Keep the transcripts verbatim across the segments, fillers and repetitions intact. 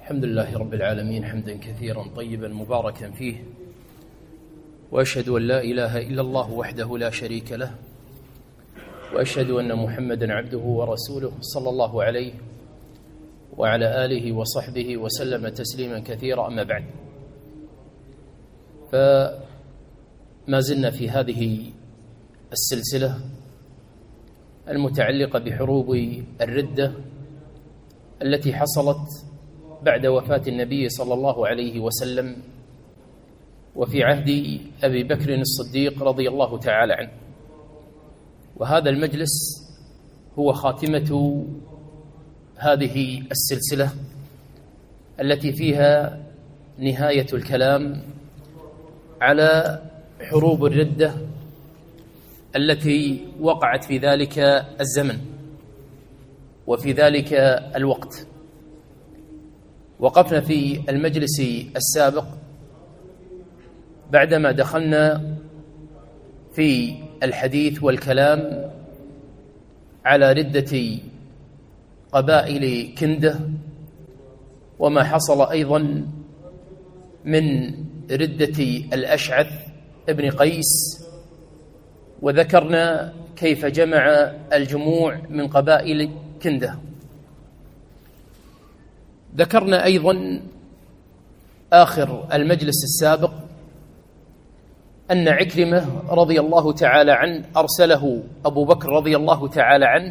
الحمد لله رب العالمين حمدا كثيرا طيبا مباركا فيه، وأشهد أن لا إله إلا الله وحده لا شريك له، وأشهد أن محمدا عبده ورسوله صلى الله عليه وعلى آله وصحبه وسلم تسليما كثيرا. أما بعد، فما زلنا في هذه السلسلة المتعلقة بحروب الردة التي حصلت بعد وفاة النبي صلى الله عليه وسلم وفي عهد أبي بكر الصديق رضي الله تعالى عنه. وهذا المجلس هو خاتمة هذه السلسلة التي فيها نهاية الكلام على حروب الردة التي وقعت في ذلك الزمن وفي ذلك الوقت. وقفنا في المجلس السابق بعدما دخلنا في الحديث والكلام على ردة قبائل كندة، وما حصل أيضا من ردة الأشعث ابن قيس، وذكرنا كيف جمع الجموع من قبائل كندة. ذكرنا أيضا آخر المجلس السابق أن عكرمة رضي الله تعالى عنه أرسله أبو بكر رضي الله تعالى عنه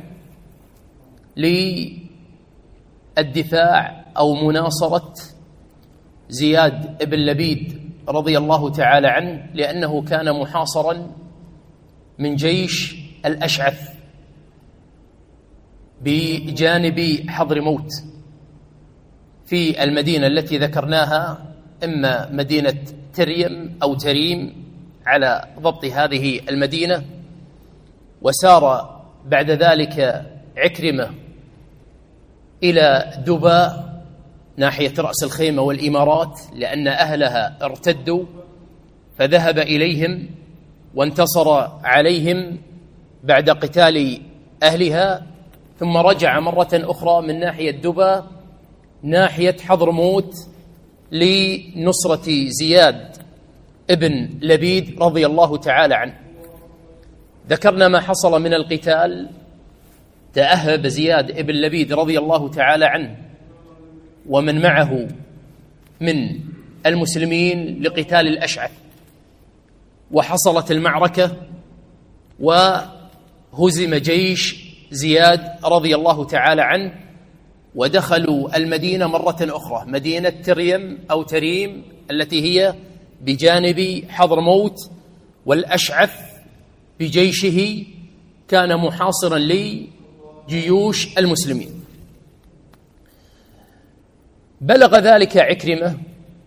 للدفاع أو مناصرة زياد بن لبيد رضي الله تعالى عنه، لأنه كان محاصرا من جيش الأشعث بجانب حضرموت في المدينة التي ذكرناها، إما مدينة تريم أو تريم على ضبط هذه المدينة. وسار بعد ذلك عكرمة إلى دبا ناحية رأس الخيمة والإمارات، لأن أهلها ارتدوا، فذهب إليهم وانتصر عليهم بعد قتال أهلها، ثم رجع مرة أخرى من ناحية دبا ناحية حضرموت لنصرة زياد ابن لبيد رضي الله تعالى عنه. ذكرنا ما حصل من القتال. تأهب زياد ابن لبيد رضي الله تعالى عنه ومن معه من المسلمين لقتال الأشعث، وحصلت المعركة وهزم جيش زياد رضي الله تعالى عنه، ودخلوا المدينة مرة أخرى، مدينة تريم أو تريم التي هي بجانب حضرموت، والأشعث بجيشه كان محاصرا لجيوش المسلمين. بلغ ذلك عكرمة،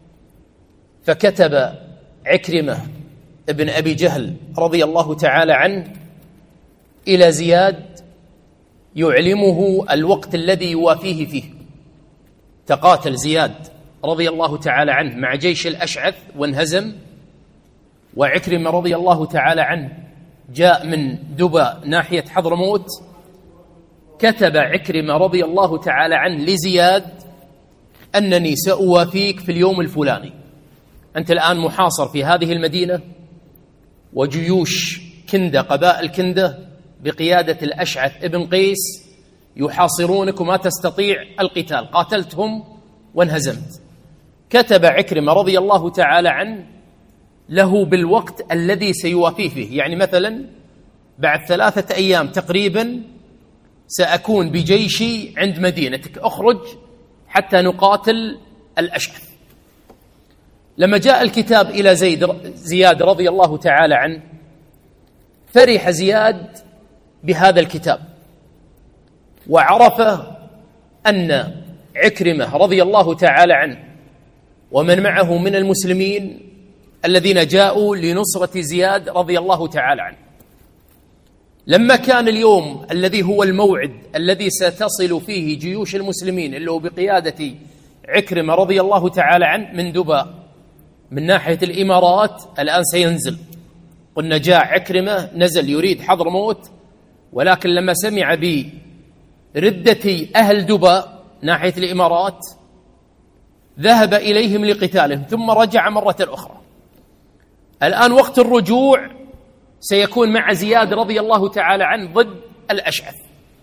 فكتب عكرمة ابن أبي جهل رضي الله تعالى عنه إلى زياد يعلمه الوقت الذي يوافيه فيه. تقاتل زياد رضي الله تعالى عنه مع جيش الأشعث وانهزم، وعكرمة رضي الله تعالى عنه جاء من دبا ناحية حضرموت. كتب عكرمة رضي الله تعالى عنه لزياد أنني سأوافيك في اليوم الفلاني، أنت الآن محاصر في هذه المدينة، وجيوش كندة قبائل كندة بقيادة الأشعث ابن قيس يحاصرونك وما تستطيع القتال، قاتلتهم وانهزمت. كتب عكرمة رضي الله تعالى عنه له بالوقت الذي سيوافيه فيه، يعني مثلا بعد ثلاثة أيام تقريبا سأكون بجيشي عند مدينتك، أخرج حتى نقاتل الأشعث. لما جاء الكتاب إلى زيد زياد رضي الله تعالى عنه، فرح زياد بهذا الكتاب، وعرف أن عكرمة رضي الله تعالى عنه ومن معه من المسلمين الذين جاءوا لنصرة زياد رضي الله تعالى عنه. لما كان اليوم الذي هو الموعد الذي ستصل فيه جيوش المسلمين اللي هو بقيادة عكرمة رضي الله تعالى عنه من دبا من ناحية الإمارات، الآن سينزل. قلنا جاء عكرمة نزل يريد حضرموت، ولكن لما سمع بردة أهل دبا ناحية الإمارات ذهب إليهم لقتالهم ثم رجع مرة أخرى. الآن وقت الرجوع سيكون مع زياد رضي الله تعالى عنه ضد الأشعث.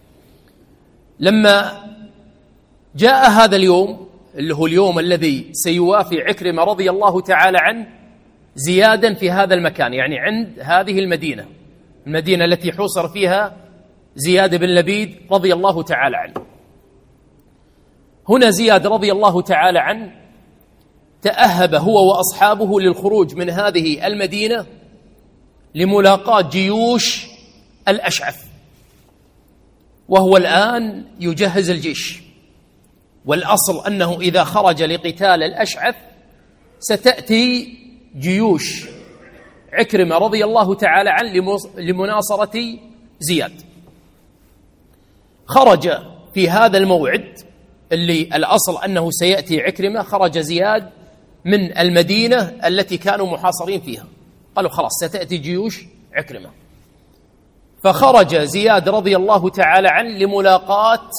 لما جاء هذا اليوم اللي هو اليوم الذي سيوافي عكرمة رضي الله تعالى عنه زيادا في هذا المكان، يعني عند هذه المدينة، المدينة التي حوصر فيها زياد بن لبيد رضي الله تعالى عنه. هنا زياد رضي الله تعالى عنه تأهب هو وأصحابه للخروج من هذه المدينة لملاقاة جيوش الأشعث، وهو الآن يجهز الجيش. والأصل أنه إذا خرج لقتال الأشعث ستأتي جيوش عكرمة رضي الله تعالى عنه لمناصرة زياد. خرج في هذا الموعد اللي الأصل أنه سيأتي عكرمة، خرج زياد من المدينة التي كانوا محاصرين فيها، قالوا خلاص ستأتي جيوش عكرمة. فخرج زياد رضي الله تعالى عنه لملاقاة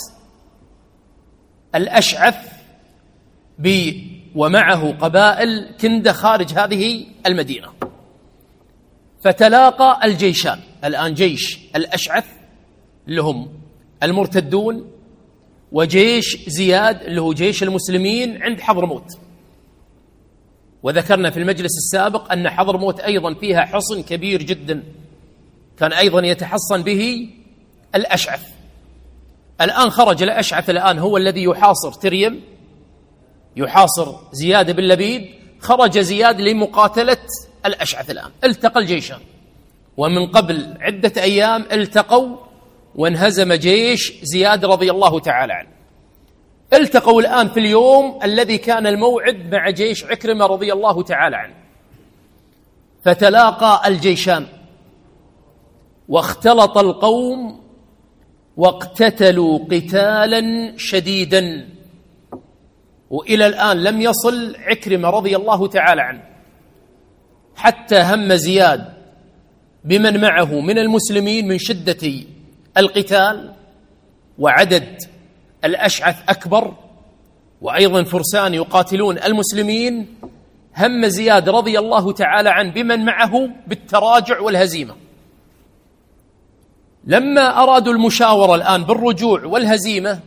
الأشعث ومعه قبائل كندة خارج هذه المدينة. فتلاقى الجيشان، الآن جيش الأشعث اللي هم المرتدون وجيش زياد اللي هو جيش المسلمين عند حضرموت. وذكرنا في المجلس السابق أن حضرموت أيضا فيها حصن كبير جدا كان أيضا يتحصن به الأشعث. الآن خرج الأشعث، الآن هو الذي يحاصر تريم، يحاصر زياد بن لبيد. خرج زياد لمقاتلة الأشعث. الآن التقى الجيشان، ومن قبل عدة أيام التقوا وانهزم جيش زياد رضي الله تعالى عنه. التقوا الآن في اليوم الذي كان الموعد مع جيش عكرمة رضي الله تعالى عنه. فتلاقى الجيشان واختلط القوم واقتتلوا قتالا شديدا. وإلى الآن لم يصل عكرمة رضي الله تعالى عنه حتى هم زياد بمن معه من المسلمين من شدة القتال، وعدد الأشعث أكبر، وأيضا فرسان يقاتلون المسلمين. هم زياد رضي الله تعالى عنه بمن معه بالتراجع والهزيمة. لما أرادوا المشاورة الآن بالرجوع والهزيمة،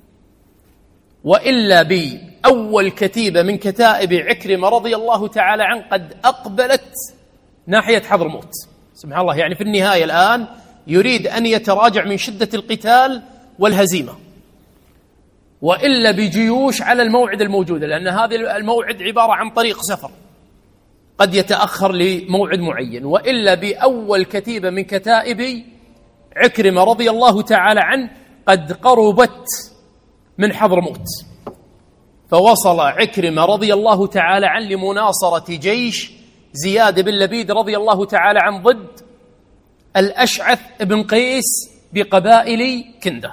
وإلا بأول كتيبة من كتائب عكرمة رضي الله تعالى عنه قد أقبلت ناحية حضرموت. سبحان الله، يعني في النهاية الآن يريد أن يتراجع من شدة القتال والهزيمة، وإلا بجيوش على الموعد الموجود، لأن هذا الموعد عبارة عن طريق سفر قد يتأخر لموعد معين. وإلا بأول كتيبة من كتائب عكرمة رضي الله تعالى عنه قد قربت من حضرموت. فوصل عكرمة رضي الله تعالى عنه لمناصرة جيش زياد بن لبيد رضي الله تعالى عنه ضد الأشعث بن قيس بقبائل كندة.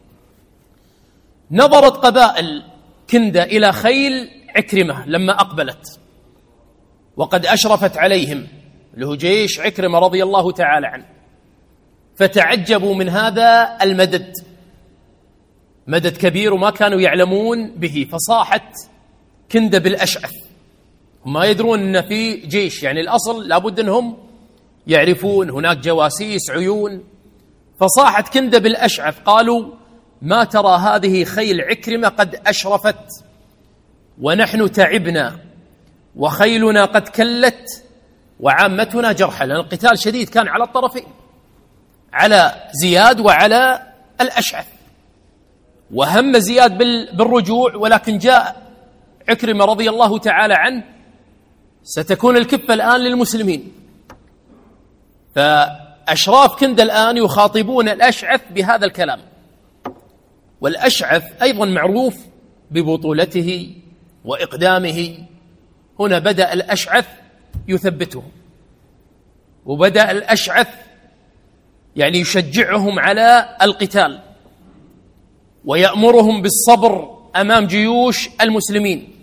نظرت قبائل كندة إلى خيل عكرمة لما أقبلت، وقد أشرفت عليهم له جيش عكرمة رضي الله تعالى عنه، فتعجبوا من هذا المدد، مدد كبير وما كانوا يعلمون به. فصاحت كندة بالأشعث، ما يدرون أن في جيش، يعني الأصل لابد أنهم يعرفون هناك جواسيس عيون. فصاحت كندة بالأشعث، قالوا ما ترى هذه خيل عكرمة قد أشرفت ونحن تعبنا وخيلنا قد كلت وعامتنا جرحى، لأن القتال شديد كان على الطرفين، على زياد وعلى الأشعث. وهم زياد بالرجوع، ولكن جاء عكرمة رضي الله تعالى عنه ستكون الكفة الآن للمسلمين. فأشراف كندة الآن يخاطبون الأشعث بهذا الكلام. والأشعث أيضا معروف ببطولته وإقدامه. هنا بدأ الأشعث يثبته، وبدأ الأشعث يعني يشجعهم على القتال ويأمرهم بالصبر أمام جيوش المسلمين،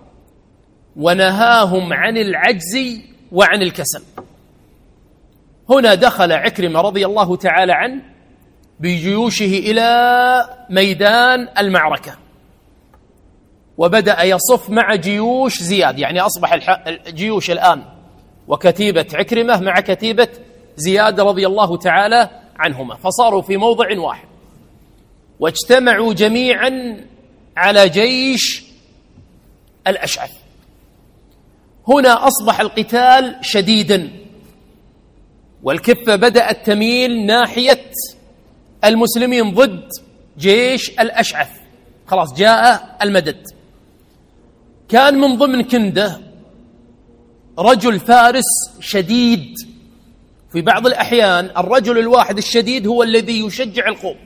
ونهاهم عن العجز وعن الكسل. هنا دخل عكرمة رضي الله تعالى عنه بجيوشه إلى ميدان المعركة، وبدأ يصف مع جيوش زياد، يعني أصبح الجيوش الآن وكتيبة عكرمة مع كتيبة زياد رضي الله تعالى عنهما، فصاروا في موضع واحد واجتمعوا جميعا على جيش الأشعث. هنا أصبح القتال شديدا، والكفة بدأت تميل ناحية المسلمين ضد جيش الأشعث، خلاص جاء المدد. كان من ضمن كنده رجل فارس شديد، في بعض الأحيان الرجل الواحد الشديد هو الذي يشجع القوم.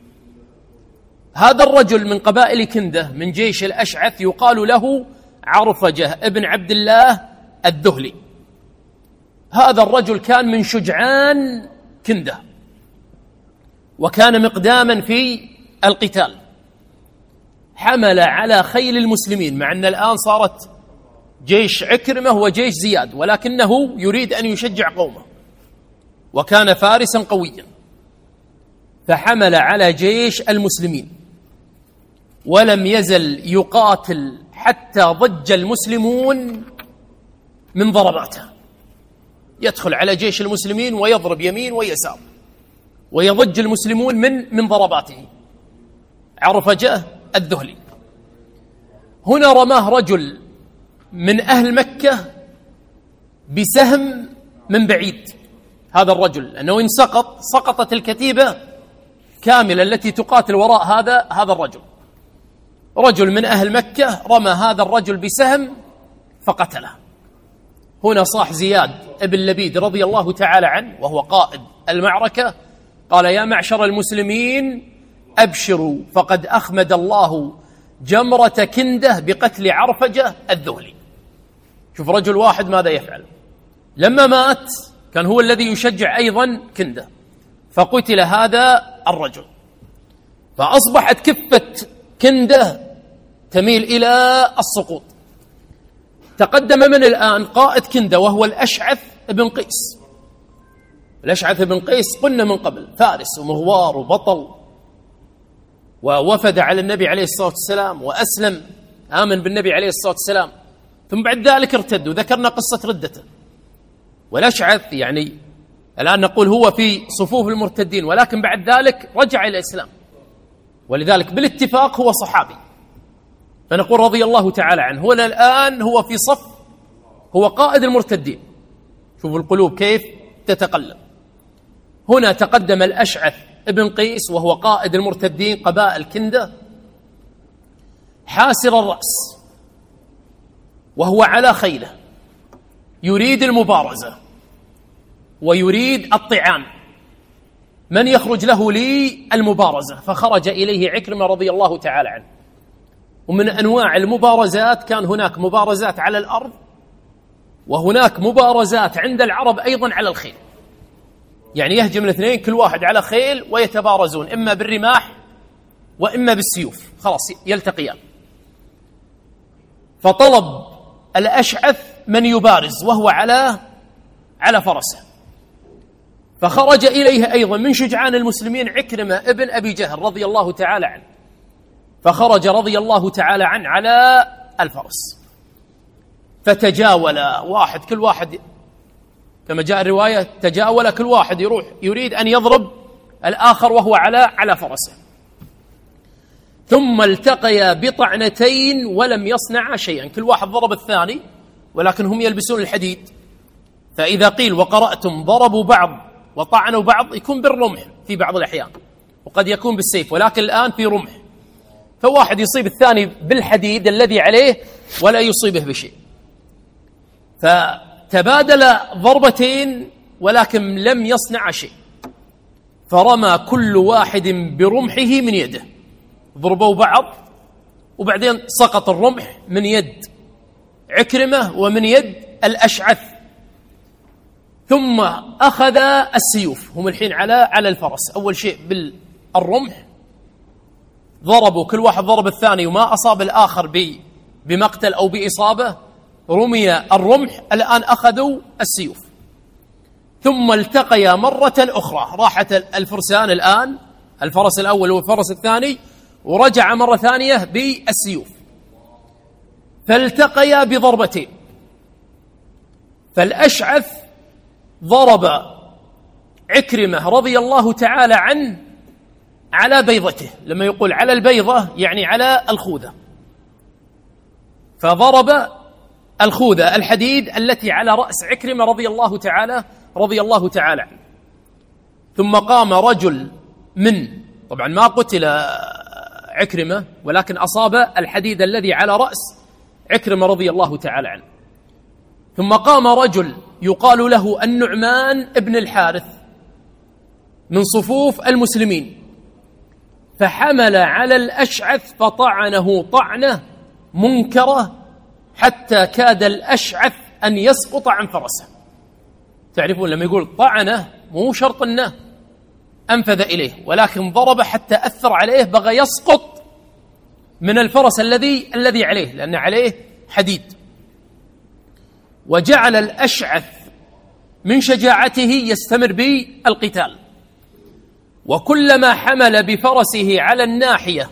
هذا الرجل من قبائل كنده من جيش الأشعث يقال له عرفجة ابن عبد الله الذهلي. هذا الرجل كان من شجعان كنده، وكان مقداما في القتال. حمل على خيل المسلمين، مع أن الآن صارت جيش عكرمة وجيش زياد، ولكنه يريد أن يشجع قومه، وكان فارسا قويا، فحمل على جيش المسلمين ولم يزل يقاتل حتى ضج المسلمون من ضرباته. يدخل على جيش المسلمين ويضرب يمين ويسار، ويضج المسلمون من من ضرباته. عرفجة الذهلي. هنا رماه رجل من أهل مكة بسهم من بعيد، هذا الرجل أنه إن سقط سقطت الكتيبة كاملة التي تقاتل وراء هذا هذا الرجل. رجل من أهل مكة رمى هذا الرجل بسهم فقتله. هنا صاح زياد ابن لبيد رضي الله تعالى عنه وهو قائد المعركة، قال: يا معشر المسلمين أبشروا، فقد أخمد الله جمرة كنده بقتل عرفجة الذهلي. شوف رجل واحد ماذا يفعل. لما مات كان هو الذي يشجع أيضا كنده، فقتل هذا الرجل، فأصبحت كفة كنده تميل إلى السقوط. تقدم من الآن قائد كنده وهو الأشعث بن قيس. الأشعث بن قيس قلنا من قبل فارس ومغوار وبطل، ووفد على النبي عليه الصلاة والسلام وأسلم، آمن بالنبي عليه الصلاة والسلام، ثم بعد ذلك ارتد، وذكرنا قصة ردته. والأشعث يعني الآن نقول هو في صفوف المرتدين، ولكن بعد ذلك رجع إلى الإسلام، ولذلك بالاتفاق هو صحابي، فنقول رضي الله تعالى عنه. هو الآن هو في صف، هو قائد المرتدين. شوفوا القلوب كيف تتقلب. هنا تقدم الأشعث ابن قيس وهو قائد المرتدين قبائل كنده، حاسر الرأس، وهو على خيله يريد المبارزة ويريد الطعام. من يخرج له للمبارزة؟ فخرج إليه عكرمة رضي الله تعالى عنه. ومن أنواع المبارزات كان هناك مبارزات على الأرض، وهناك مبارزات عند العرب أيضا على الخيل، يعني يهجم الاثنين كل واحد على خيل ويتبارزون، إما بالرماح وإما بالسيوف، خلاص يلتقيان. فطلب الأشعث من يبارز وهو على على فرسه، فخرج إليه أيضا من شجعان المسلمين عكرمة ابن أبي جهل رضي الله تعالى عنه، فخرج رضي الله تعالى عنه على الفرس، فتجاول واحد كل واحد كما جاء الرواية، تجاول كل واحد يروح يريد أن يضرب الآخر وهو على على فرسه. ثم التقيا بطعنتين ولم يصنعا شيئا، كل واحد ضرب الثاني، ولكن هم يلبسون الحديد، فإذا قيل وقرأتم ضربوا بعض وطعنوا بعض يكون بالرمح في بعض الأحيان، وقد يكون بالسيف، ولكن الآن في رمح، فواحد يصيب الثاني بالحديد الذي عليه ولا يصيبه بشيء، فتبادل ضربتين ولكن لم يصنع شيء، فرمى كل واحد برمحه من يده، ضربوا بعض، وبعدين سقط الرمح من يد عكرمة ومن يد الأشعث، ثم أخذ السيوف. هم الحين على على الفرس، أول شيء بالرمح ضربوا، كل واحد ضرب الثاني وما أصاب الآخر بمقتل أو بإصابة، رمي الرمح، الآن أخذوا السيوف. ثم التقيا مرة أخرى، راحت الفرسان الآن، الفرس الأول والفرس الثاني، ورجع مرة ثانية بالسيوف. فالتقيا بضربتين. فالأشعث ضرب عكرمة رضي الله تعالى عنه على بيضته، لما يقول على البيضة يعني على الخوذة، فضرب الخوذة الحديد التي على رأس عكرمة رضي الله تعالى رضي الله تعالى عنه. ثم قام رجل من، طبعا ما قتل عكرمة ولكن أصاب الحديد الذي على رأس عكرمة رضي الله تعالى عنه. ثم قام رجل يقال له النعمان ابن الحارث من صفوف المسلمين، فحمل على الأشعث فطعنه طعنة منكرة حتى كاد الأشعث أن يسقط عن فرسه. تعرفون لما يقول طعنه مو شرط أنه أنفذ إليه، ولكن ضرب حتى أثر عليه، بغى يسقط من الفرس الذي الذي عليه، لأن عليه حديد. وجعل الأشعث من شجاعته يستمر بالقتال، وكلما حمل بفرسه على الناحية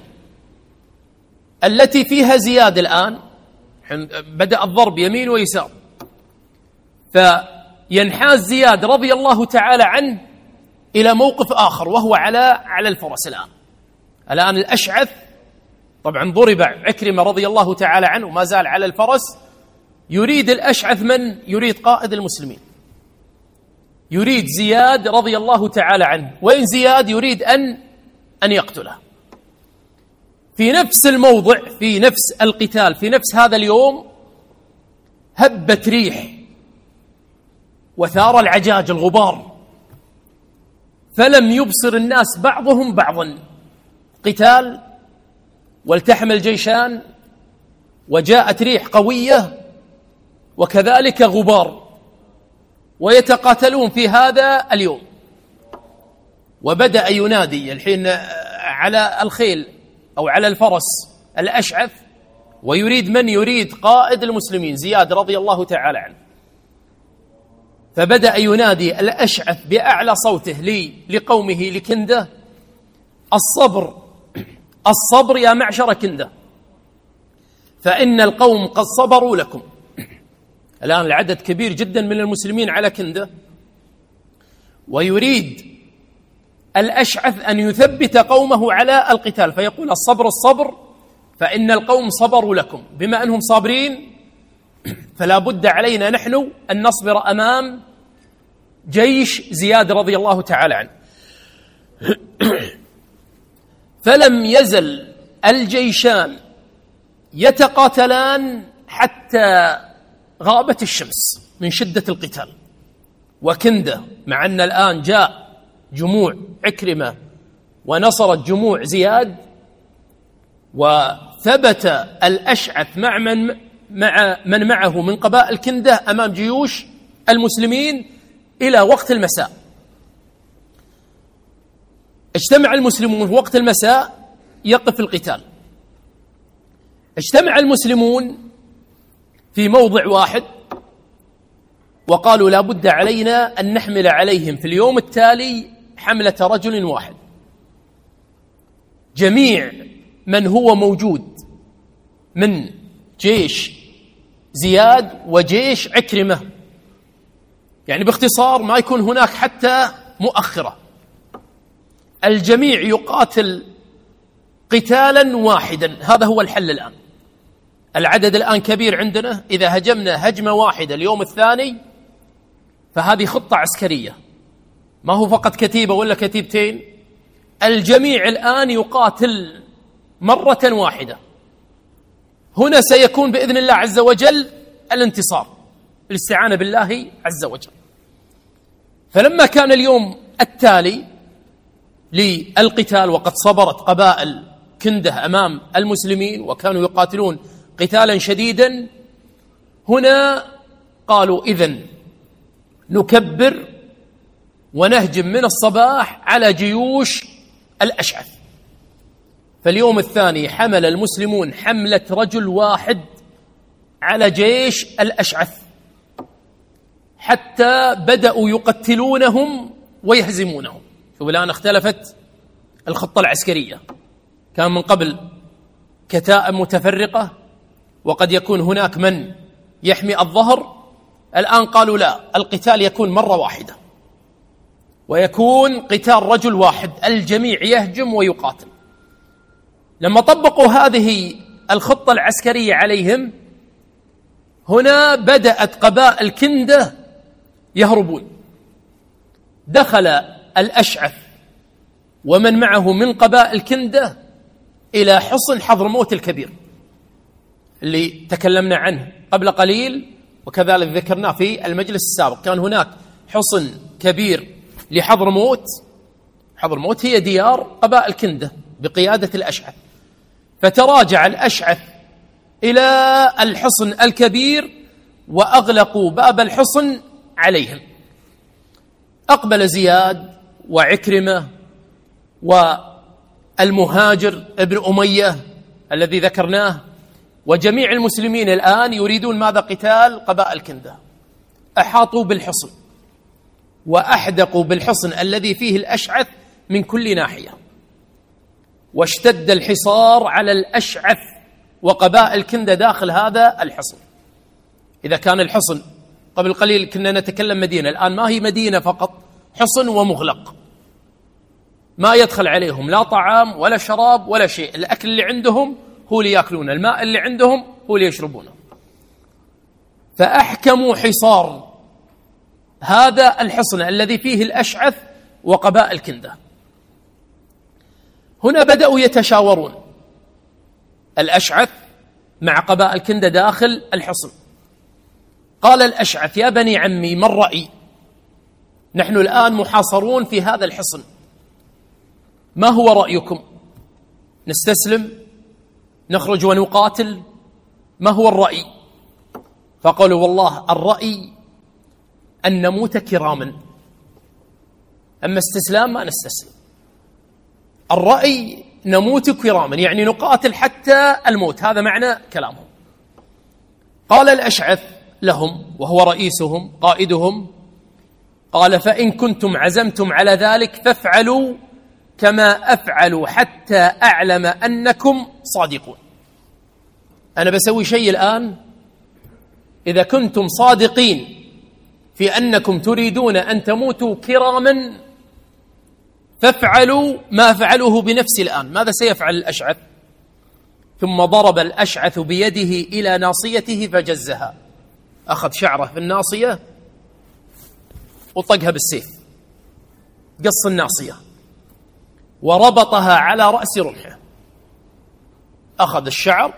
التي فيها زياد، الآن بدأ الضرب يمين ويسار، فينحاز زياد رضي الله تعالى عنه إلى موقف آخر وهو على على الفرس. الآن الآن الأشعث طبعا ضرب عكرمة رضي الله تعالى عنه وما زال على الفرس، يريد الأشعث من؟ يريد قائد المسلمين، يريد زياد رضي الله تعالى عنه، وإن زياد يريد أن أن يقتله. في نفس الموضع، في نفس القتال، في نفس هذا اليوم، هبت ريح وثار العجاج الغبار، فلم يبصر الناس بعضهم بعضا. قتال والتحم الجيشان، وجاءت ريح قوية وكذلك غبار، ويتقاتلون في هذا اليوم. وبدأ ينادي الحين على الخيل أو على الفرس الأشعث، ويريد من؟ يريد قائد المسلمين زياد رضي الله تعالى عنه. فبدأ ينادي الأشعث بأعلى صوته لي لقومه لكندة: الصبر الصبر يا معشر كندة، فإن القوم قد صبروا لكم. الآن العدد كبير جدا من المسلمين على كندة، ويريد الأشعث أن يثبت قومه على القتال، فيقول: الصبر الصبر فإن القوم صبروا لكم. بما أنهم صابرين فلا بد علينا نحن أن نصبر أمام جيش زياد رضي الله تعالى عنه. فلم يزل الجيشان يتقاتلان حتى غابت الشمس من شدة القتال. وكندة، مع أن الآن جاء جموع عكرمة ونصرت جموع زياد، وثبت الأشعث مع من مع من معه من قبائل كندة أمام جيوش المسلمين إلى وقت المساء. اجتمع المسلمون في وقت المساء، يقف القتال. اجتمع المسلمون في موضع واحد، وقالوا: لا بد علينا أن نحمل عليهم في اليوم التالي حملة رجل واحد. جميع من هو موجود من جيش زياد وجيش عكرمة، يعني باختصار ما يكون هناك حتى مؤخرة، الجميع يقاتل قتالا واحدا. هذا هو الحل الآن. العدد الآن كبير عندنا، إذا هجمنا هجمة واحدة اليوم الثاني فهذه خطة عسكرية، ما هو فقط كتيبة ولا كتيبتين، الجميع الآن يقاتل مرة واحدة. هنا سيكون بإذن الله عز وجل الانتصار، الاستعانة بالله عز وجل. فلما كان اليوم التالي للقتال وقد صبرت قبائل كندة أمام المسلمين وكانوا يقاتلون قتالا شديدا، هنا قالوا: إذن نكبر ونهجم من الصباح على جيوش الأشعث. فاليوم الثاني حمل المسلمون حملة رجل واحد على جيش الأشعث، حتى بدأوا يقتلونهم ويهزمونهم. شوف الآن اختلفت الخطة العسكرية، كان من قبل كتائب متفرقة وقد يكون هناك من يحمي الظهر. الآن قالوا لا، القتال يكون مرة واحدة، ويكون قتال رجل واحد، الجميع يهجم ويقاتل. لما طبقوا هذه الخطة العسكرية عليهم، هنا بدأت قبائل كندة يهربون. دخل الأشعث ومن معه من قبائل كندة إلى حصن حضرموت الكبير اللي تكلمنا عنه قبل قليل، وكذلك ذكرناه في المجلس السابق. كان هناك حصن كبير لحضرموت. حضرموت هي ديار قبائل كندة بقيادة الأشعث. فتراجع الأشعث إلى الحصن الكبير وأغلقوا باب الحصن عليهم. أقبل زياد وعكرمة والمهاجر ابن أمية الذي ذكرناه، وجميع المسلمين الآن يريدون ماذا؟ قتال قبائل كندة. أحاطوا بالحصن وأحدقوا بالحصن الذي فيه الأشعث من كل ناحية، واشتد الحصار على الأشعث وقبائل كندة داخل هذا الحصن. إذا كان الحصن قبل قليل كنا نتكلم مدينة، الآن ما هي مدينة فقط، حصن ومغلق، ما يدخل عليهم لا طعام ولا شراب ولا شيء. الأكل اللي عندهم هو اللي يأكلون، الماء اللي عندهم هو اللي يشربونه. فأحكموا حصار هذا الحصن الذي فيه الأشعث وقبائل كندة. هنا بدأوا يتشاورون الأشعث مع قبائل كندة داخل الحصن. قال الأشعث: يا بني عمي، ما الرأي؟ نحن الآن محاصرون في هذا الحصن، ما هو رأيكم؟ نستسلم؟ نخرج ونقاتل؟ ما هو الرأي؟ فقالوا: والله الرأي أن نموت كراما، أما استسلام ما نستسلم. الرأي نموت كراما، يعني نقاتل حتى الموت، هذا معنى كلامهم. قال الأشعث لهم وهو رئيسهم قائدهم، قال: فإن كنتم عزمتم على ذلك فافعلوا كما أفعل حتى أعلم أنكم صادقون. أنا بسوي شيء الآن، إذا كنتم صادقين في أنكم تريدون أن تموتوا كراما فافعلوا ما فعلوه بنفسي الآن. ماذا سيفعل الأشعث؟ ثم ضرب الأشعث بيده إلى ناصيته فجزها، أخذ شعره في الناصية وطقها بالسيف، قص الناصية وربطها على رأس رمحه. أخذ الشعر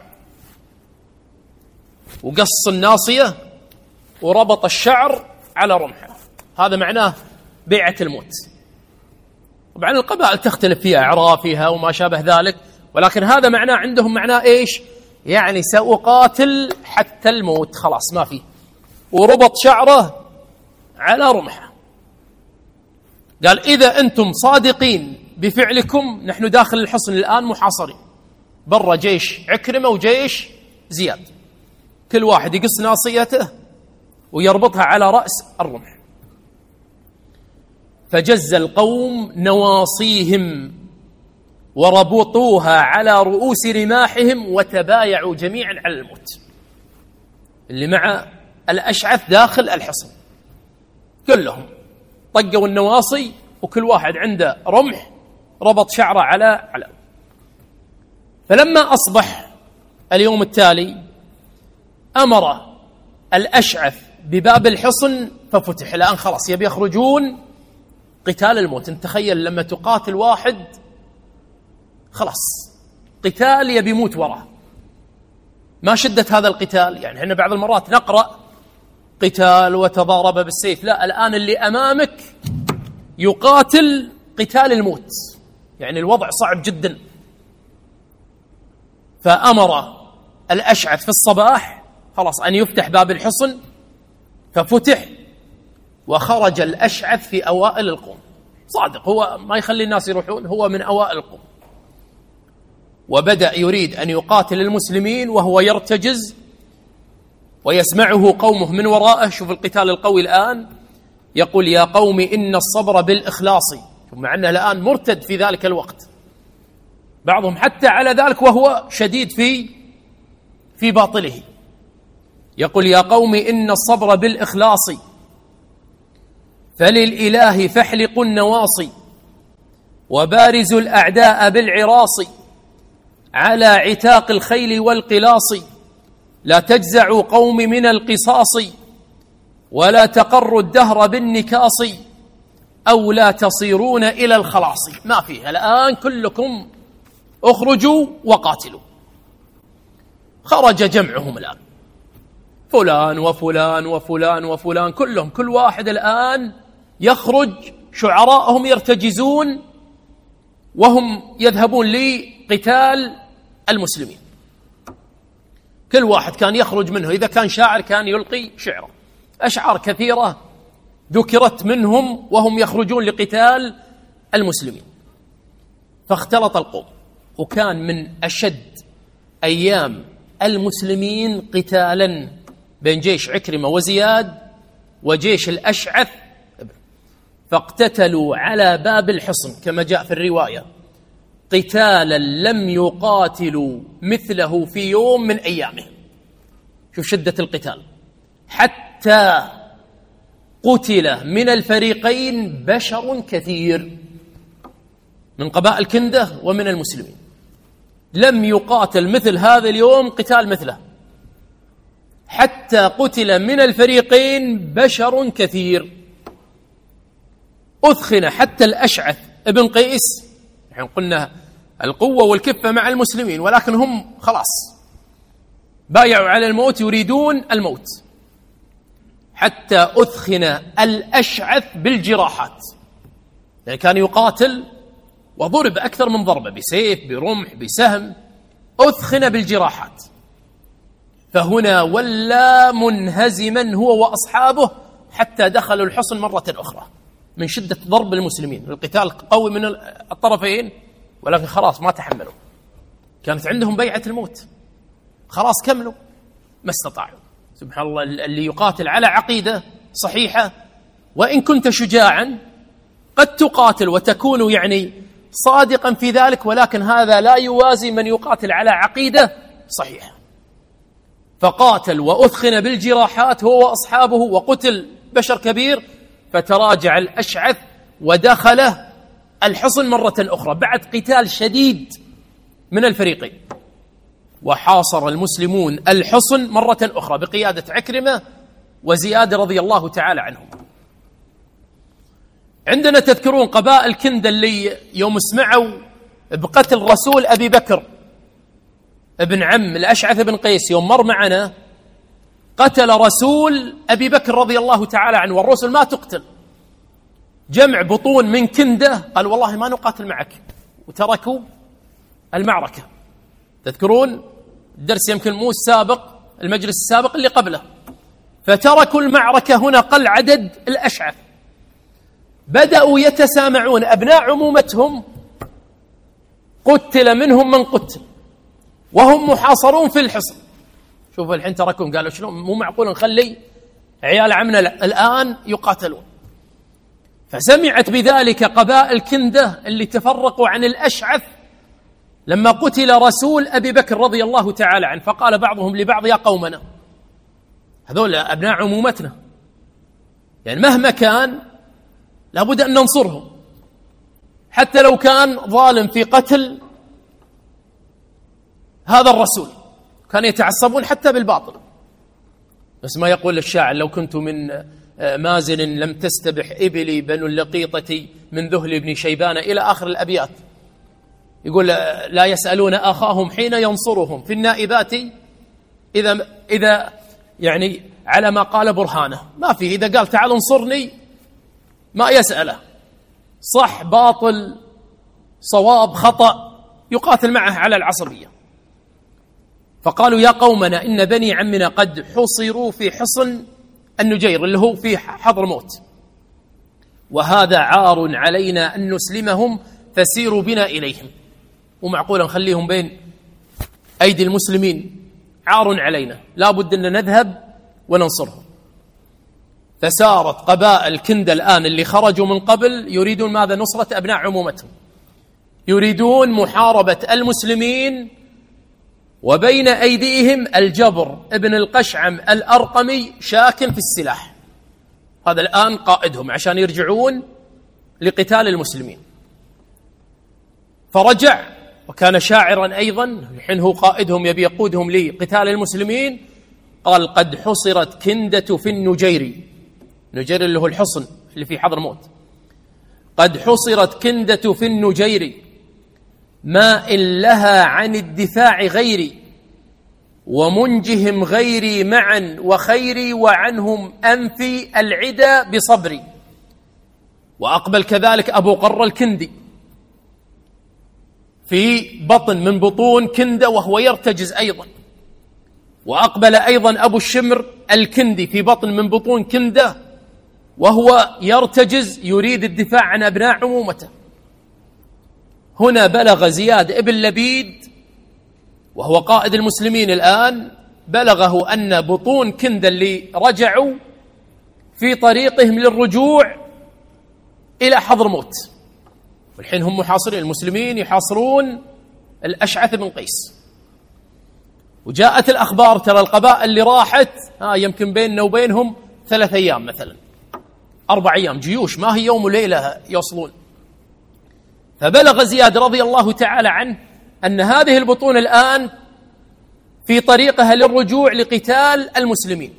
وقص الناصية وربط الشعر على رمحه، هذا معناه بيعة الموت. طبعا القبائل تختلف فيها أعرافها وما شابه ذلك، ولكن هذا معناه عندهم معناه إيش؟ يعني سأقاتل حتى الموت، خلاص ما فيه. وربط شعره على رمحه. قال: إذا أنتم صادقين بفعلكم، نحن داخل الحصن الآن محاصرين، برا جيش عكرمة وجيش زياد، كل واحد يقص ناصيته ويربطها على رأس الرمح. فجز القوم نواصيهم وربطوها على رؤوس رماحهم وتبايعوا جميعا على الموت. اللي مع الأشعث داخل الحصن كلهم طقوا النواصي، وكل واحد عنده رمح ربط شعره على على. فلما أصبح اليوم التالي أمر الأشعث بباب الحصن ففتح. الآن خلاص يبي يخرجون قتال الموت. تخيل لما تقاتل واحد خلاص قتال يبي يموت وراه، ما شدة هذا القتال. يعني احنا بعض المرات نقرأ قتال وتضارب بالسيف، لا، الآن اللي أمامك يقاتل قتال الموت، يعني الوضع صعب جدا. فأمر الأشعث في الصباح خلاص أن يفتح باب الحصن، ففتح وخرج الأشعث في أوائل القوم. صادق، هو ما يخلي الناس يروحون، هو من أوائل القوم، وبدأ يريد أن يقاتل المسلمين وهو يرتجز ويسمعه قومه من وراءه. شوف القتال القوي الآن، يقول: يا قوم إن الصبر بالإخلاص، مع أنه الآن مرتد في ذلك الوقت، بعضهم حتى على ذلك وهو شديد في في باطله. يقول: يا قوم إن الصبر بالإخلاص فللإله فاحلقوا النواصي، وبارزوا الأعداء بالعراص على عتاق الخيل والقلاص، لا تجزعوا قوم من القصاص، ولا تقروا الدهر بالنكاص، أو لا تصيرون إلى الخلاص. ما فيه، الآن كلكم اخرجوا وقاتلوا. خرج جمعهم الآن، فلان وفلان وفلان وفلان، كلهم كل واحد الآن يخرج، شعراءهم يرتجزون وهم يذهبون لقتال المسلمين. كل واحد كان يخرج منه، إذا كان شاعر كان يلقي شعره. أشعار كثيرة ذكرت منهم وهم يخرجون لقتال المسلمين. فاختلط القوم، وكان من أشد أيام المسلمين قتالا بين جيش عكرمة وزياد وجيش الأشعث، فاقتتلوا على باب الحصن كما جاء في الرواية قتالا لم يقاتلوا مثله في يوم من أيامهم. شوف شدة القتال، حتى قتل من الفريقين بشر كثير من قبائل كندة ومن المسلمين. لم يقاتل مثل هذا اليوم قتال مثله، حتى قتل من الفريقين بشر كثير. أثخن حتى الأشعث ابن قيس، يعني قلنا القوة والكفة مع المسلمين، ولكن هم خلاص بايعوا على الموت، يريدون الموت. حتى أثخن الأشعث بالجراحات، يعني كان يقاتل وضرب أكثر من ضربة، بسيف برمح بسهم، أثخن بالجراحات. فهنا ولى منهزما هو وأصحابه حتى دخلوا الحصن مرة أخرى من شدة ضرب المسلمين. القتال قوي من الطرفين، ولكن خلاص ما تحملوا، كانت عندهم بيعة الموت، خلاص كملوا ما استطاعوا. سبحان الله، اللي يقاتل على عقيدة صحيحة وإن كنت شجاعا قد تقاتل وتكون يعني صادقا في ذلك، ولكن هذا لا يوازي من يقاتل على عقيدة صحيحة. فقاتل وأثخن بالجراحات هو وأصحابه، وقتل بشر كبير. فتراجع الأشعث ودخل الحصن مرة أخرى بعد قتال شديد من الفريقين، وحاصر المسلمون الحصن مرة أخرى بقيادة عكرمة وزياد رضي الله تعالى عنهم. عندنا تذكرون قبائل كندة اللي يوم سمعوا بقتل رسول أبي بكر ابن عم الأشعث بن قيس، يوم مر معنا قتل رسول أبي بكر رضي الله تعالى عنه، والرسل ما تقتل. جمع بطون من كندة قال والله ما نقاتل معك، وتركوا المعركة. تذكرون الدرس يمكن مو السابق، المجلس السابق اللي قبله. فتركوا المعركة هنا، قل عدد الأشعث، بدأوا يتسامعون. أبناء عمومتهم قتل منهم من قتل وهم محاصرون في الحصن. شوفوا الحين تركهم، قالوا شنو، مو معقول نخلي عيال عمنا الآن يقاتلون. فسمعت بذلك قبائل كندة اللي تفرقوا عن الأشعث لما قتل رسول أبي بكر رضي الله تعالى عنه. فقال بعضهم لبعض يا قومنا، هذول أبناء عمومتنا، يعني مهما كان لابد أن ننصرهم، حتى لو كان ظالم في قتل هذا الرسول. كانوا يتعصبون حتى بالباطل. بس ما يقول الشاعر: لو كنت من مازن لم تستبح إبلي بنو اللقيطة من ذهل ابن شيبان، إلى آخر الأبيات. يقول لا يسألون أخاهم حين ينصرهم في النائبات إذا إذا يعني على ما قال برهانه. ما في، إذا قال تعال انصرني ما يسأله، صح باطل صواب خطأ، يقاتل معه على العصبية. فقالوا يا قومنا إن بني عمنا قد حصروا في حصن النجير اللي هو في حضرموت، وهذا عار علينا أن نسلمهم، فسيروا بنا إليهم. ومعقولا نخليهم بين أيدي المسلمين؟ عار علينا، لا بد أن نذهب وننصرهم. فسارت قبائل كندة الآن اللي خرجوا من قبل يريدون ماذا؟ نصرة أبناء عمومتهم، يريدون محاربة المسلمين وبين أيديهم الجبر ابن القشعم الأرقمي شاك في السلاح. هذا الآن قائدهم عشان يرجعون لقتال المسلمين. فرجع وكان شاعرا أيضا، الحين هو قائدهم يبي يقودهم لقتال المسلمين. قال: قد حصرت كندة في النجير، نجير اللي هو الحصن اللي في حضرموت. قد حصرت كندة في النجير ما إن لها عن الدفاع غيري، ومنجهم غيري معا وخيري، وعنهم أنفي العدا بصبري. وأقبل كذلك أبو قر الكندي في بطن من بطون كندة وهو يرتجز أيضا. وأقبل أيضا أبو الشمر الكندي في بطن من بطون كندة وهو يرتجز يريد الدفاع عن أبناء عمومته. هنا بلغ زياد ابن لبيد وهو قائد المسلمين الآن، بلغه أن بطون كندة اللي رجعوا في طريقهم للرجوع إلى حضرموت، والحين هم محاصرين، المسلمين يحاصرون الأشعث بن قيس. وجاءت الأخبار ترى القبائل اللي راحت ها يمكن بيننا وبينهم ثلاث أيام مثلا، أربع أيام، جيوش ما هي يوم وليلة يوصلون. فبلغ زياد رضي الله تعالى عنه أن هذه البطون الآن في طريقها للرجوع لقتال المسلمين،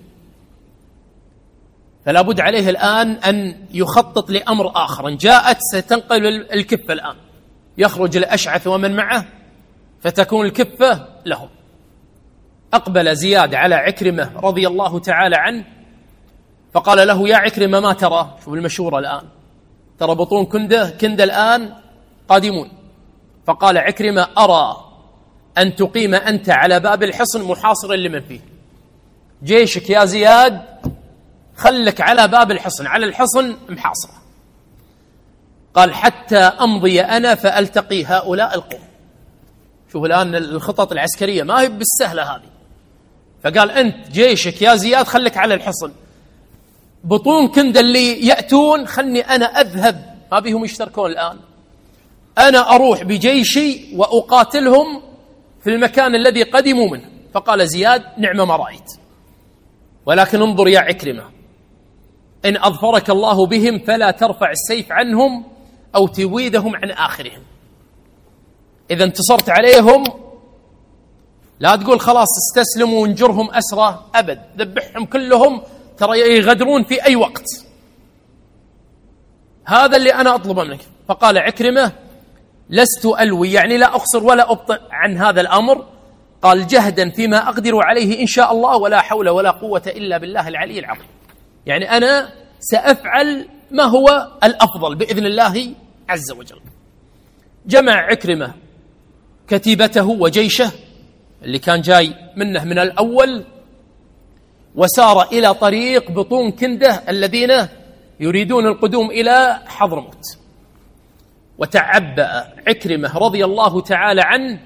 فلا بد عليه الآن أن يخطط لأمر آخر. جاءت ستنقل الكفة الآن، يخرج الأشعث ومن معه فتكون الكفة لهم. أقبل زياد على عكرمة رضي الله تعالى عنه فقال له: يا عكرمة ما ترى؟ شوف المشورة الآن، ترى بطون كندة كندة الآن قادمون. فقال عكرمة: أرى أن تقيم أنت على باب الحصن محاصرا لمن فيه، جيشك يا زياد خلك على باب الحصن، على الحصن محاصرة. قال: حتى أمضي أنا فألتقي هؤلاء القوم. شوف الآن الخطط العسكرية ما هي بالسهلة هذه. فقال: أنت جيشك يا زياد خلك على الحصن، بطون كندة اللي يأتون خلني أنا أذهب، ما بيهم يشتركون الآن، أنا أروح بجيشي وأقاتلهم في المكان الذي قدموا منه. فقال زياد: نعم ما رأيت، ولكن انظر يا عكرمة، إن أظفرك الله بهم فلا ترفع السيف عنهم أو تويدهم عن آخرهم. إذا انتصرت عليهم لا تقول خلاص استسلموا ونجرهم أسرى، أبد، ذبحهم كلهم، ترى يغدرون في أي وقت. هذا اللي أنا أطلبه منك. فقال عكرمة: لست ألوي، يعني لا أقصر ولا أبطئ عن هذا الأمر. قال: جهدا فيما أقدر عليه إن شاء الله، ولا حول ولا قوة إلا بالله العلي العظيم. يعني أنا سأفعل ما هو الأفضل بإذن الله عز وجل. جمع عكرمة كتيبته وجيشه اللي كان جاي منه من الأول، وسار إلى طريق بطون كندة الذين يريدون القدوم إلى حضرموت. وتعبأ عكرمة رضي الله تعالى عنه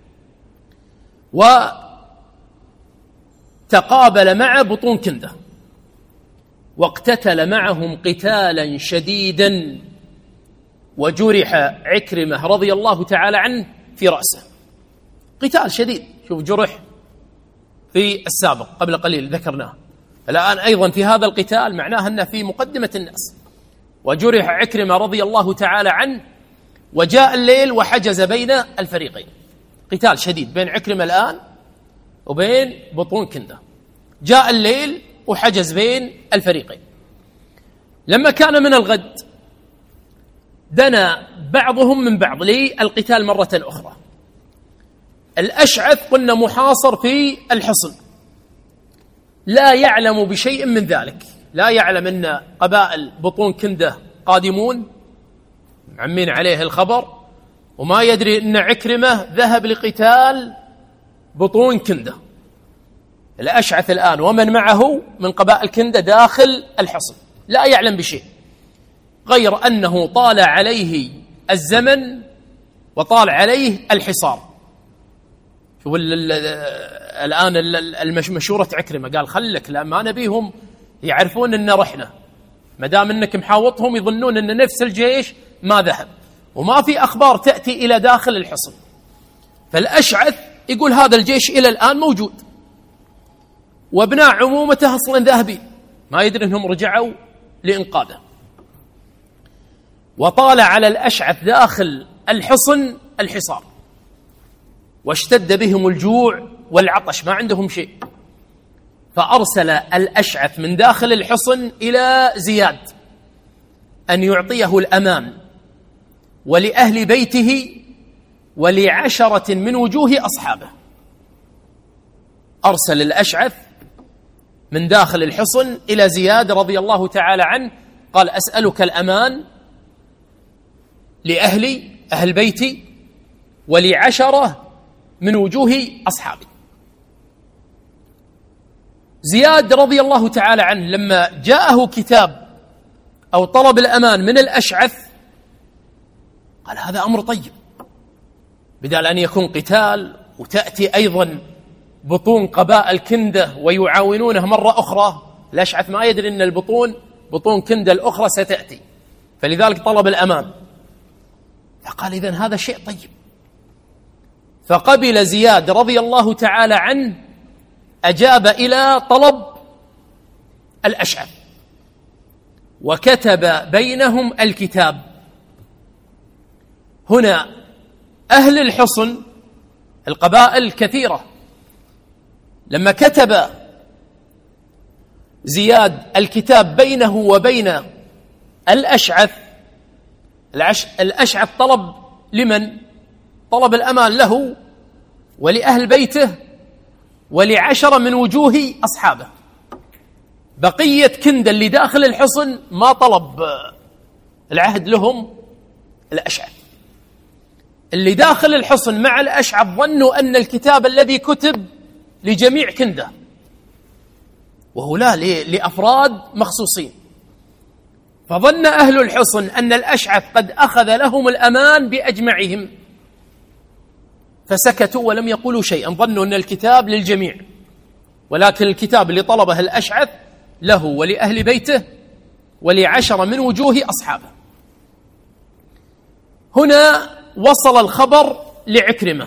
وتقابل مع بطون كندة واقتتل معهم قتالا شديدا، وجرح عكرمة رضي الله تعالى عنه في رأسه قتال شديد. شوف جرح في السابق قبل قليل ذكرناه، الآن أيضا في هذا القتال معناه أنه في مقدمة الناس. وجرح عكرمة رضي الله تعالى عنه، وجاء الليل وحجز بين الفريقين، قتال شديد بين عكرمة الآن وبين بطون كندة. جاء الليل وحجز بين الفريقين. لما كان من الغد دنا بعضهم من بعض للقتال مرة أخرى. الأشعث قلنا محاصر في الحصن، لا يعلم بشيء من ذلك، لا يعلم أن قبائل بطون كندة قادمون معمين عليه الخبر، وما يدري أن عكرمة ذهب لقتال بطون كندة. الأشعث الآن ومن معه من قبائل كندة داخل الحصن، لا يعلم بشيء غير أنه طال عليه الزمن وطال عليه الحصار. شوف الآن المشورة عكرمة، قال: خلك، لا ما نبيهم يعرفون أن رحنا، ما دام أنك محاوطهم يظنون أن نفس الجيش ما ذهب، وما في أخبار تأتي إلى داخل الحصن. فالأشعث يقول هذا الجيش إلى الآن موجود، وابناء عمومته أصلا ذاهبين، ما يدري أنهم رجعوا لإنقاذه. وطال على الأشعث داخل الحصن الحصار، واشتد بهم الجوع والعطش، ما عندهم شيء. فأرسل الأشعث من داخل الحصن إلى زياد أن يعطيه الأمان ولأهل بيته ولعشرة من وجوه أصحابه. أرسل الأشعث من داخل الحصن إلى زياد رضي الله تعالى عنه، قال أسألك الأمان لأهلي أهل بيتي ولعشرة من وجوه أصحابي. زياد رضي الله تعالى عنه لما جاءه كتاب أو طلب الأمان من الأشعث قال هذا أمر طيب، بدل أن يكون قتال وتأتي أيضا بطون قبائل كندة ويعاونونه مرة أخرى. الأشعث ما يدري أن البطون بطون كندة الأخرى ستأتي، فلذلك طلب الأمان. فقال إذن هذا شيء طيب. فقبل زياد رضي الله تعالى عنه، أجاب إلى طلب الأشعث وكتب بينهم الكتاب. هنا أهل الحصن القبائل كثيرة، لما كتب زياد الكتاب بينه وبين الأشعث، الأشعث طلب لمن؟ طلب الأمان له ولأهل بيته ولعشرة من وجوه أصحابه. بقية كندة اللي داخل الحصن ما طلب العهد لهم الأشعث. اللي داخل الحصن مع الأشعث ظنوا أن الكتاب الذي كتب لجميع كندة، وهو لا، لأفراد مخصوصين. فظن أهل الحصن أن الأشعث قد أخذ لهم الأمان بأجمعهم، فسكتوا ولم يقولوا شيئا، ظنوا أن الكتاب للجميع، ولكن الكتاب اللي طلبه الأشعث له ولأهل بيته ولعشرة من وجوه أصحابه. هنا وصل الخبر لعكرمة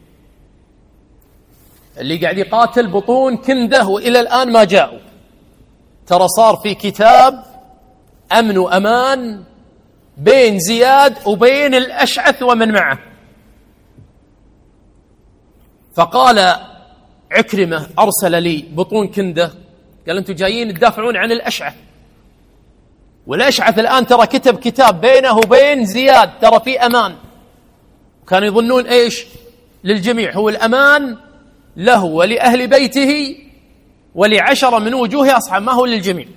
اللي قاعد يقاتل بطون كندة وإلى الآن ما جاءوا. ترى صار في كتاب أمن وأمان بين زياد وبين الأشعث ومن معه. فقال عكرمة أرسل لي بطون كندة، قال أنتم جايين تدافعون عن الأشعث، والأشعث الآن ترى كتب كتاب بينه وبين زياد، ترى في أمان. كانوا يظنون إيش؟ للجميع، هو الأمان له ولأهل بيته ولعشرة من وجوه أصحاب، ما هو للجميع.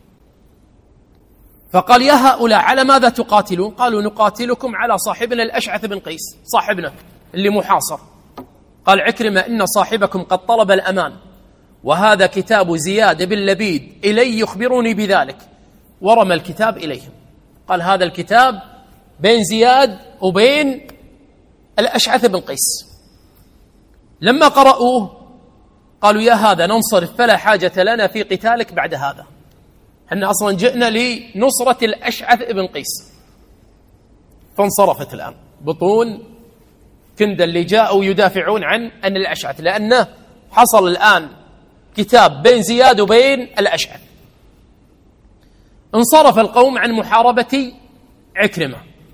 فقال يا هؤلاء على ماذا تقاتلون؟ قالوا نقاتلكم على صاحبنا الأشعث بن قيس، صاحبنا اللي محاصر. قال عكرمة إن صاحبكم قد طلب الأمان، وهذا كتاب زياد بن لبيد إلي يخبرني بذلك، ورمى الكتاب إليهم. قال هذا الكتاب بين زياد وبين الأشعث بن قيس. لما قرأوه قالوا يا هذا ننصرف، فلا حاجة لنا في قتالك بعد هذا، احنا أصلا جئنا لنصرة الأشعث بن قيس. فانصرفت الآن بطون كندة اللي جاءوا يدافعون عن أن الأشعث، لأنه حصل الآن كتاب بين زياد وبين الأشعث. انصرف القوم عن محاربة عكرمة،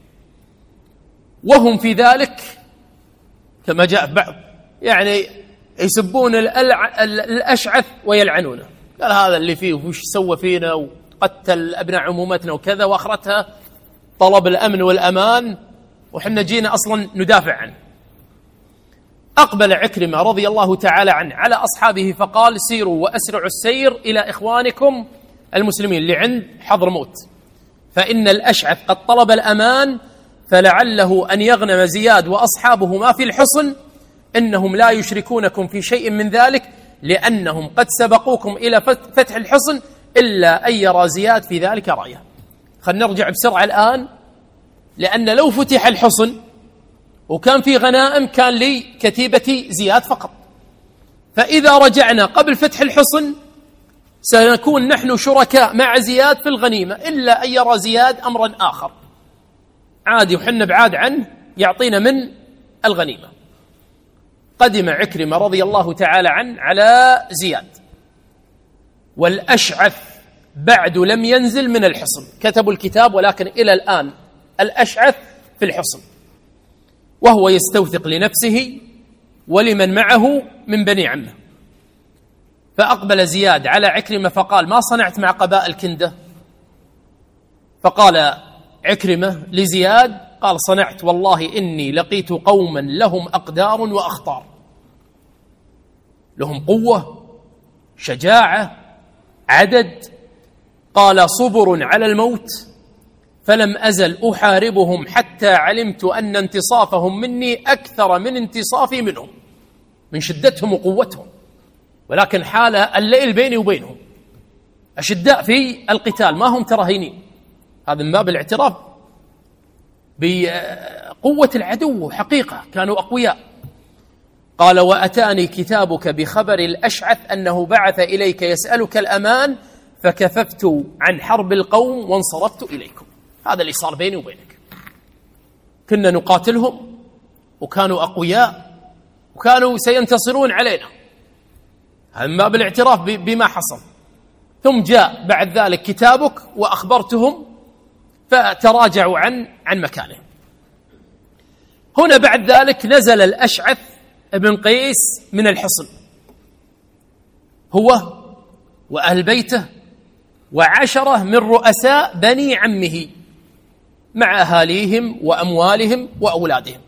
وهم في ذلك كما جاء بعض يعني يسبون الأشعث ويلعنونه. قال هذا اللي فيه وش سوى فينا وقتل أبناء عمومتنا وكذا، وآخرتها طلب الأمن والأمان وحنا جينا أصلا ندافع عنه. أقبل عكرمة رضي الله تعالى عنه على أصحابه فقال سيروا وأسرعوا السير إلى إخوانكم المسلمين اللي عند حضرموت، فإن الأشعث قد طلب الأمان، فلعله أن يغنم زياد وأصحابه ما في الحصن، إنهم لا يشركونكم في شيء من ذلك، لأنهم قد سبقوكم إلى فتح الحصن، إلا أن يرى زياد في ذلك رأيه. خلينا نرجع بسرعة الآن، لأن لو فتح الحصن وكان في غنائم كان لي كتيبة زياد فقط، فإذا رجعنا قبل فتح الحصن سنكون نحن شركاء مع زياد في الغنيمة، إلا أن يرى زياد أمرا آخر عادي وحنا بعاد عنه يعطينا من الغنيمة. قدم عكرمة رضي الله تعالى عنه على زياد، والأشعث بعد لم ينزل من الحصن. كتبوا الكتاب ولكن إلى الآن الأشعث في الحصن، وهو يستوثق لنفسه ولمن معه من بني عمه. فأقبل زياد على عكرمة فقال: ما صنعت مع قبائل كندة؟ فقال عكرمة لزياد: قال: صنعت والله إني لقيت قوما لهم أقدار وأخطار، لهم قوة، شجاعة، عدد. قال: صبر على الموت فلم أزل أحاربهم حتى علمت أن انتصافهم مني أكثر من انتصافي منهم، من شدتهم وقوتهم، ولكن حال الليل بيني وبينهم، أشداء في القتال، ما هم ترهينين. هذا من باب الاعتراف بقوة العدو، حقيقة كانوا أقوياء. قال: وأتاني كتابك بخبر الأشعث أنه بعث إليك يسألك الأمان، فكففت عن حرب القوم وانصرفت إليكم. هذا اللي صار بيني وبينك، كنا نقاتلهم وكانوا أقوياء وكانوا سينتصرون علينا. هذا من باب الاعتراف بما حصل. ثم جاء بعد ذلك كتابك وأخبرتهم فتراجعوا عن عن مكانهم. هنا بعد ذلك نزل الأشعث بن قيس من الحصن، هو وأهل بيته وعشرة من رؤساء بني عمه مع أهاليهم وأموالهم وأولادهم.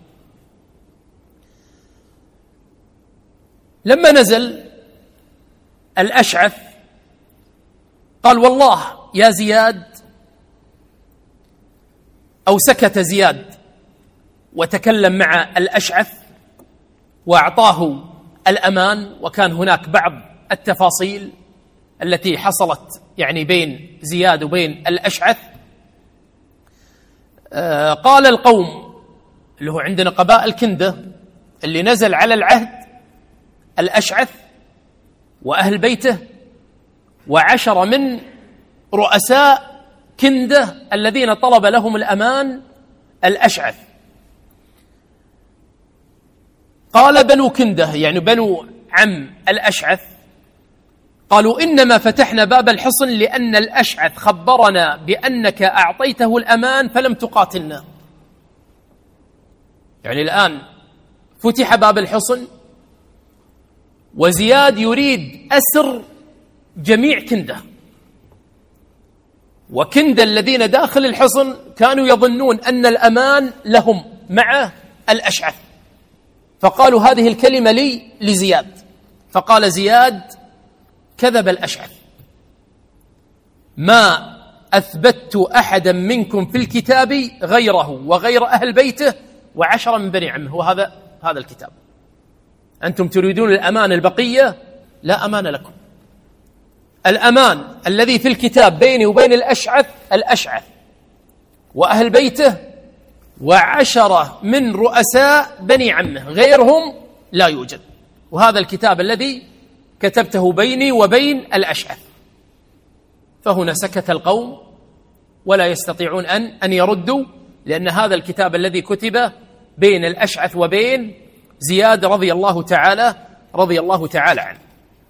لما نزل الأشعث قال: والله يا زياد، أو سكت زياد وتكلم مع الأشعث وأعطاه الأمان. وكان هناك بعض التفاصيل التي حصلت يعني بين زياد وبين الأشعث. آه قال القوم اللي هو عندنا قبائل كندة اللي نزل على العهد الأشعث وأهل بيته وعشر من رؤساء كندة الذين طلب لهم الأمان الأشعث. قال بنو كندة يعني بنو عم الأشعث قالوا: إنما فتحنا باب الحصن لأن الأشعث خبرنا بأنك أعطيته الأمان فلم تقاتلنا. يعني الآن فتح باب الحصن وزياد يريد أسر جميع كندة، وكندة الذين داخل الحصن كانوا يظنون أن الأمان لهم مع الأشعث، فقالوا هذه الكلمة لي لزياد. فقال زياد: كذب الأشعث، ما أثبت أحدا منكم في الكتاب غيره وغير أهل بيته وعشرة من بني عمه، وهذا هذا الكتاب. أنتم تريدون الأمان البقية، لا أمان لكم. الأمان الذي في الكتاب بيني وبين الأشعث الأشعث وأهل بيته وعشرة من رؤساء بني عمه، غيرهم لا يوجد. وهذا الكتاب الذي كتبته بيني وبين الأشعث. فهنا سكت القوم ولا يستطيعون أن أن يردوا، لأن هذا الكتاب الذي كتب بين الأشعث وبين زياد رضي الله تعالى رضي الله تعالى عنه.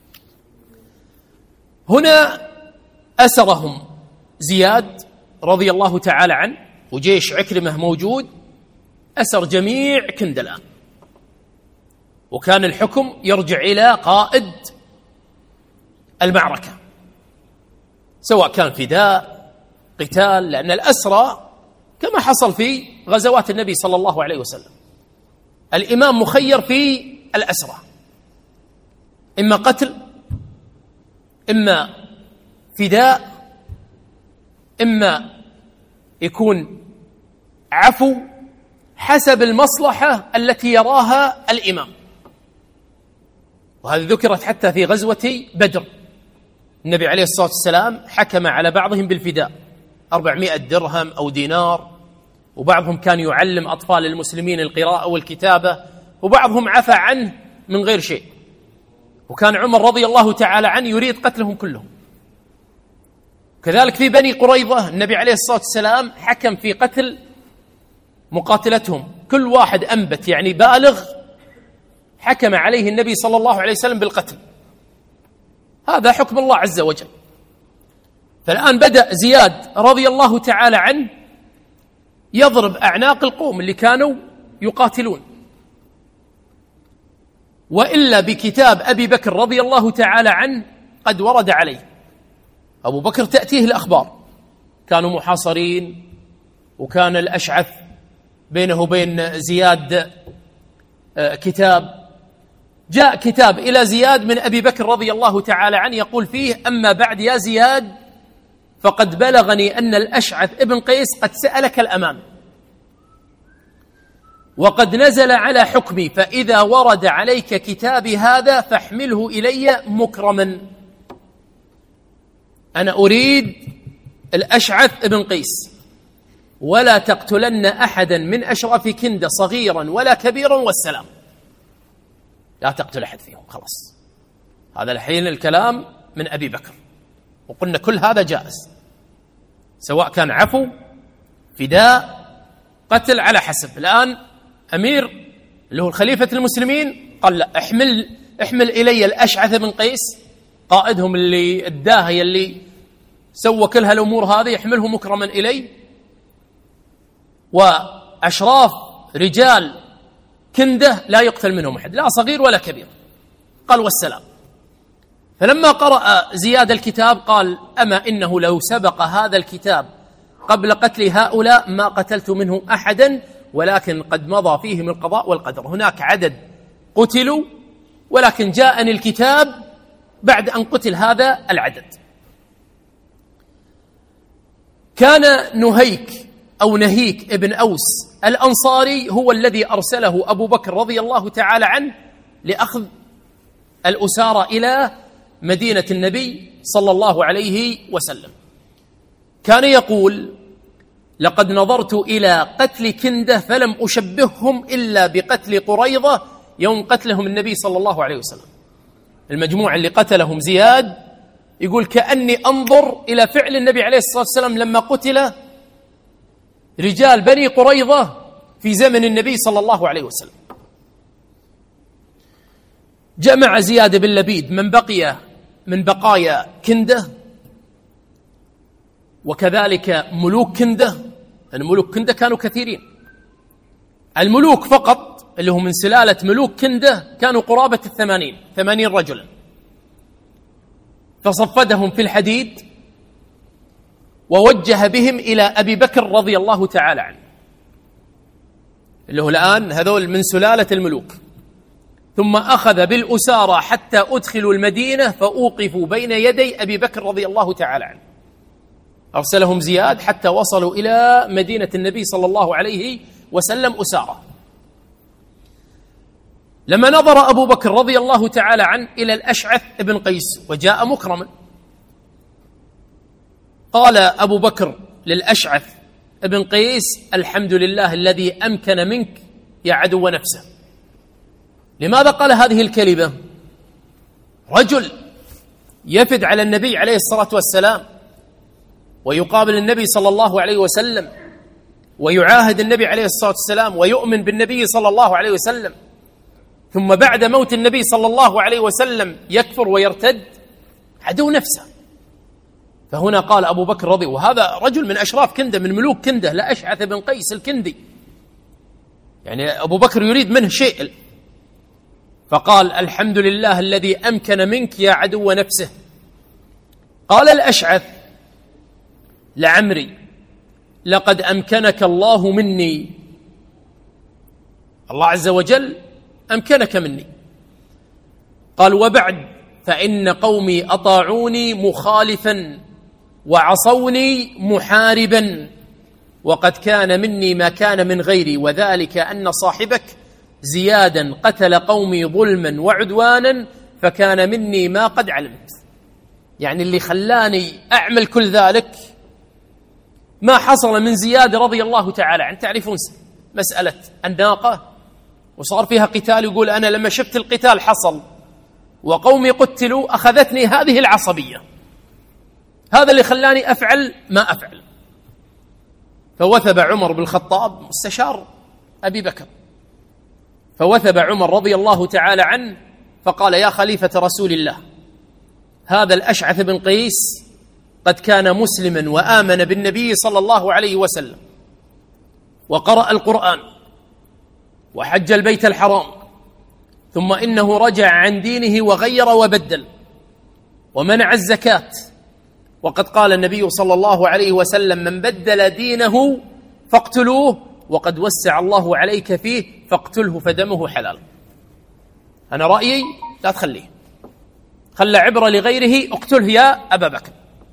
هنا أسرهم زياد رضي الله تعالى عنه وجيش عكرمة موجود، أسر جميع كند الآن، وكان الحكم يرجع إلى قائد المعركة، سواء كان فداء قتال، لأن الأسرى كما حصل في غزوات النبي صلى الله عليه وسلم الإمام مخير في الأسرى، إما قتل إما فداء إما يكون عفو حسب المصلحة التي يراها الإمام. وهذه ذكرت حتى في غزوة بدر، النبي عليه الصلاة والسلام حكم على بعضهم بالفداء أربعمائة درهم أو دينار، وبعضهم كان يعلم أطفال المسلمين القراءة والكتابة، وبعضهم عفى عنه من غير شيء. وكان عمر رضي الله تعالى عنه يريد قتلهم كلهم. كذلك في بني قريظة النبي عليه الصلاة والسلام حكم في قتل مقاتلتهم، كل واحد أنبت يعني بالغ حكم عليه النبي صلى الله عليه وسلم بالقتل. هذا حكم الله عز وجل. فالآن بدأ زياد رضي الله تعالى عنه يضرب أعناق القوم اللي كانوا يقاتلون، وإلا بكتاب أبي بكر رضي الله تعالى عنه قد ورد عليه. أبو بكر تأتيه الأخبار، كانوا محاصرين، وكان الأشعث بينه وبين زياد كتاب. جاء كتاب إلى زياد من أبي بكر رضي الله تعالى عنه يقول فيه: أما بعد يا زياد، فقد بلغني أن الأشعث ابن قيس قد سألك الأمان، وقد نزل على حكمي، فإذا ورد عليك كتابي هذا فاحمله إلي مكرما. أنا أريد الأشعث ابن قيس، ولا تقتلن أحدا من أشراف كندة صغيرا ولا كبيرا، والسلام. لا تقتل أحد فيهم، خلاص. هذا الحين الكلام من أبي بكر، وقلنا كل هذا جائز، سواء كان عفو، فداء، قتل، على حسب. الآن أمير اللي هو خليفة المسلمين قال: لا، احمل احمل إلي الأشعث بن قيس، قائدهم اللي الداهية اللي سوى كل هالأمور هذه، يحمله مكرما إلي، وأشراف رجال كندة لا يقتل منهم أحد، لا صغير ولا كبير. قال: والسلام. فلما قرأ زياد الكتاب قال: أما إنه لو سبق هذا الكتاب قبل قتل هؤلاء ما قتلت منه أحدا، ولكن قد مضى فيهم القضاء والقدر. هناك عدد قتلوا، ولكن جاءني الكتاب بعد أن قتل هذا العدد. كان نهيك أو نهيك ابن أوس الأنصاري هو الذي أرسله أبو بكر رضي الله تعالى عنه لأخذ الأسارة إلى مدينة النبي صلى الله عليه وسلم. كان يقول: لقد نظرت إلى قتل كندة فلم أشبههم إلا بقتل قريظة يوم قتلهم النبي صلى الله عليه وسلم. المجموعة اللي قتلهم زياد يقول: كأني أنظر إلى فعل النبي عليه الصلاة والسلام لما قتل رجال بني قريظة في زمن النبي صلى الله عليه وسلم. جمع زياد بن لبيد من بقي من بقايا كندة، وكذلك ملوك كندة، لأن ملوك كندة كانوا كثيرين. الملوك فقط اللي هم من سلالة ملوك كندة كانوا قرابة الثمانين ثمانين رجلا، فصفدهم في الحديد ووجه بهم إلى أبي بكر رضي الله تعالى عنه، اللي هو الآن هذول من سلالة الملوك. ثم أخذ بالأسارى حتى أدخلوا المدينة فأوقفوا بين يدي أبي بكر رضي الله تعالى عنه. أرسلهم زياد حتى وصلوا إلى مدينة النبي صلى الله عليه وسلم أسارى. لما نظر أبو بكر رضي الله تعالى عنه إلى الأشعث بن قيس وجاء مكرما، قال أبو بكر للأشعث بن قيس: الحمد لله الذي أمكن منك يا عدو نفسه. لماذا قال هذه الكلمة؟ رجل يفد على النبي عليه الصلاة والسلام ويقابل النبي صلى الله عليه وسلم ويعاهد النبي عليه الصلاة والسلام ويؤمن بالنبي صلى الله عليه وسلم، ثم بعد موت النبي صلى الله عليه وسلم يكفر ويرتد، عدو نفسه. فهنا قال أبو بكر رضي، وهذا رجل من أشراف كندة من ملوك كندة، لا أشعث بن قيس الكندي، يعني أبو بكر يريد منه شيء، فقال: الحمد لله الذي أمكن منك يا عدو نفسه. قال الأشعث: لعمري لقد أمكنك الله مني، الله عز وجل أمكنك مني. قال: وبعد فإن قومي أطاعوني مخالفا وعصوني محاربا، وقد كان مني ما كان من غيري، وذلك أن صاحبك زيادا قتل قومي ظلما وعدوانا، فكان مني ما قد علمت. يعني اللي خلاني أعمل كل ذلك ما حصل من زياد رضي الله تعالى عنه. تعرفون مسألة الناقة وصار فيها قتال، يقول: أنا لما شفت القتال حصل وقومي قتلوا أخذتني هذه العصبية، هذا اللي خلاني أفعل ما أفعل. فوثب عمر بن الخطاب مستشار أبي بكر، فوثب عمر رضي الله تعالى عنه فقال: يا خليفة رسول الله، هذا الأشعث بن قيس قد كان مسلما وآمن بالنبي صلى الله عليه وسلم وقرأ القرآن وحج البيت الحرام، ثم إنه رجع عن دينه وغير وبدل ومنع الزكاة، وقد قال النبي صلى الله عليه وسلم: من بدل دينه فاقتلوه، وقد وسع الله عليك فيه فاقتله فدمه حلال. أنا رأيي لا تخليه، خلى عبرة لغيره، اقتله يا أبا بكر.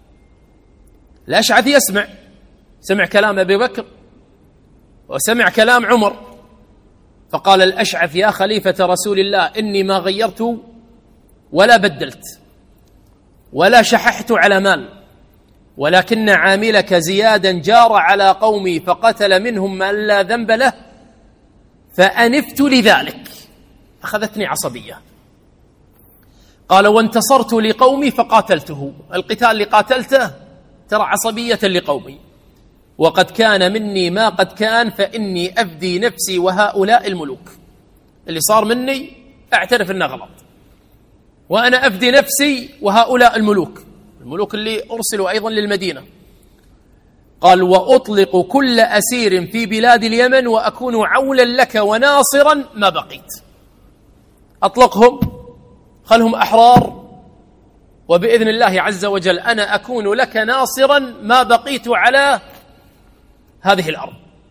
الأشعث يسمع، سمع كلام أبي بكر وسمع كلام عمر، فقال الأشعث: يا خليفة رسول الله، إني ما غيرت ولا بدلت ولا شححت على مال، ولكن عاملك زيادا جار على قومي فقتل منهم من لا ذنب له، فأنفت لذلك، أخذتني عصبية. قال: وانتصرت لقومي فقاتلته، القتال اللي قاتلته ترى عصبية لقومي، وقد كان مني ما قد كان، فإني أفدي نفسي وهؤلاء الملوك. اللي صار مني أعترف أنه غلط، وأنا أفدي نفسي وهؤلاء الملوك، الملوك اللي أرسلوا أيضا للمدينة. قال: وأطلق كل أسير في بلاد اليمن وأكون عولا لك وناصرا ما بقيت. أطلقهم، خلهم أحرار، وبإذن الله عز وجل أنا أكون لك ناصرا ما بقيت على هذه الأرض.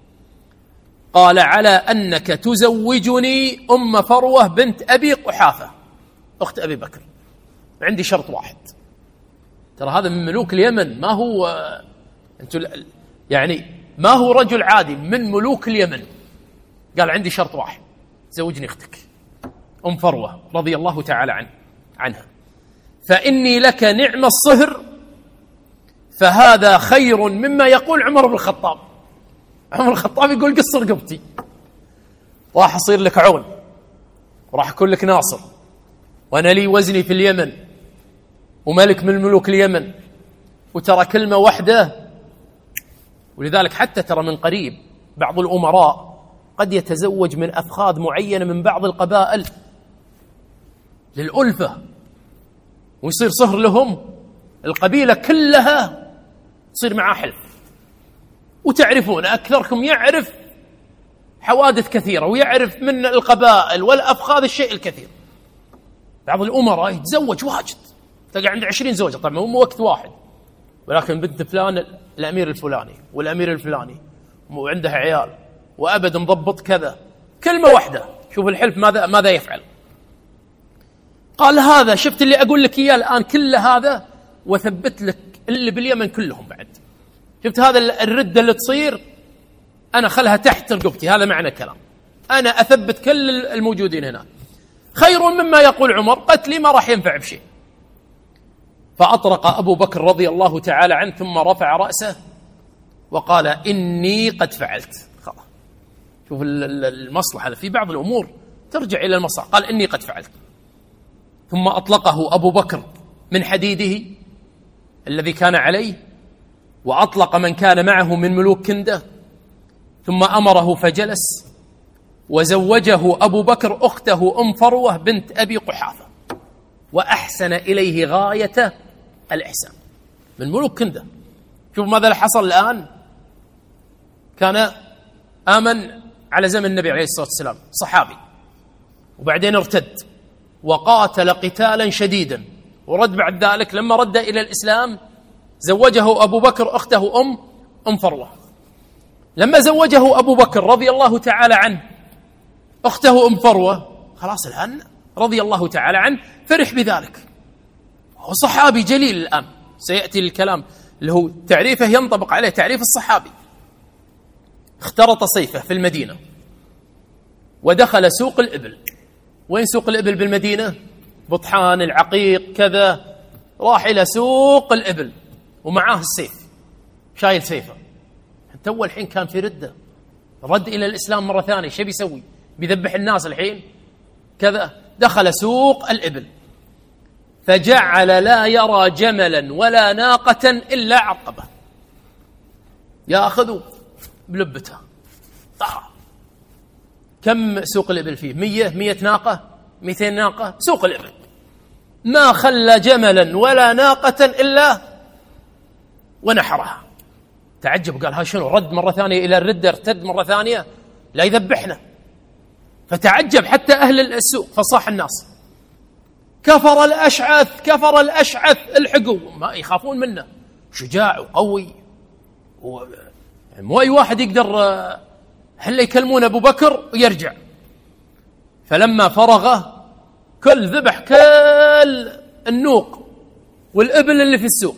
قال: على أنك تزوجني أم فروة بنت أبي قحافة أخت أبي بكر، عندي شرط واحد. ترى هذا من ملوك اليمن، ما هو أنتوا يعني ما هو رجل عادي، من ملوك اليمن. قال: عندي شرط واحد، زوجني أختك أم فروة رضي الله تعالى عنه عنها، فإني لك نعم الصهر، فهذا خير مما يقول عمر بن الخطاب. عمر الخطاب يقول: قص رقبتي، راح أصير لك عون وراح أكون لك ناصر، وأنا لي وزني في اليمن وملك من ملوك اليمن، وترى كلمة واحدة. ولذلك حتى ترى من قريب بعض الأمراء قد يتزوج من أفخاذ معينة من بعض القبائل للألفة، ويصير صهر لهم، القبيلة كلها تصير معاه حلف. وتعرفون أكثركم يعرف حوادث كثيرة، ويعرف من القبائل والأفخاذ الشيء الكثير. بعض الأمراء يتزوج واجد، تلقى عنده عشرين زوجة، طبعا مو وقت واحد، ولكن بنت فلان الأمير الفلاني والأمير الفلاني وعندها عيال وأبد مضبط كذا، كلمة واحدة شوف الحلف ماذا ماذا يفعل. قال: هذا شفت اللي أقول لك إياه الآن كل هذا، وثبت لك اللي باليمن كلهم بعد. شفت هذا الردة اللي تصير، أنا خلها تحت رقبتي، هذا معنى الكلام، أنا أثبت كل الموجودين هنا، خير مما يقول عمر، قتلي ما راح ينفع بشيء. فأطرق أبو بكر رضي الله تعالى عنه، ثم رفع رأسه وقال: إني قد فعلت. خلاص، شوف المصلحة في بعض الأمور ترجع إلى المصلحة. قال: إني قد فعلت. ثم أطلقه أبو بكر من حديده الذي كان عليه، وأطلق من كان معه من ملوك كندة، ثم أمره فجلس، وزوجه أبو بكر أخته أم فروة بنت أبي قحافة، وأحسن إليه غاية الإحسان، من ملوك كندة. شوف ماذا اللي حصل الآن. كان آمن على زمن النبي عليه الصلاة والسلام، صحابي، وبعدين ارتد وقاتل قتالا شديدا، ورد بعد ذلك لما رد إلى الإسلام زوجه أبو بكر أخته أم أم فروة. لما زوجه أبو بكر رضي الله تعالى عنه أخته أم فروة، خلاص الآن رضي الله تعالى عنه فرح بذلك، هو صحابي جليل. الآن سيأتي الكلام اللي هو تعريفه ينطبق عليه تعريف الصحابي. اخترط سيفه في المدينة ودخل سوق الإبل. وين سوق الإبل بالمدينة؟ بطحان، العقيق، كذا. راح إلى سوق الإبل ومعاه السيف، شايل سيفه. حتى أول حين كان في ردة، رد إلى الإسلام مرة ثانية، شو بيسوي؟ بيذبح الناس الحين كذا. دخل سوق الإبل فجعل لا يرى جملا ولا ناقة إلا عقبه، يأخذ بلبتها طار. كم سوق الإبل فيه؟ مية مية ناقة مئتين ناقة سوق الإبل، ما خلى جملا ولا ناقة إلا ونحرها. تعجب، قال ها شنو رد مرة ثانية إلى الردة، ارتد مرة ثانية لا يذبحنا. فتعجب حتى أهل السوق، فصاح الناس كفر الأشعث كفر الأشعث الحقوا، ما يخافون منه، شجاع وقوي، مو أي واحد يقدر هل يكلمون أبو بكر ويرجع. فلما فرغ كل ذبح كل النوق والإبل اللي في السوق،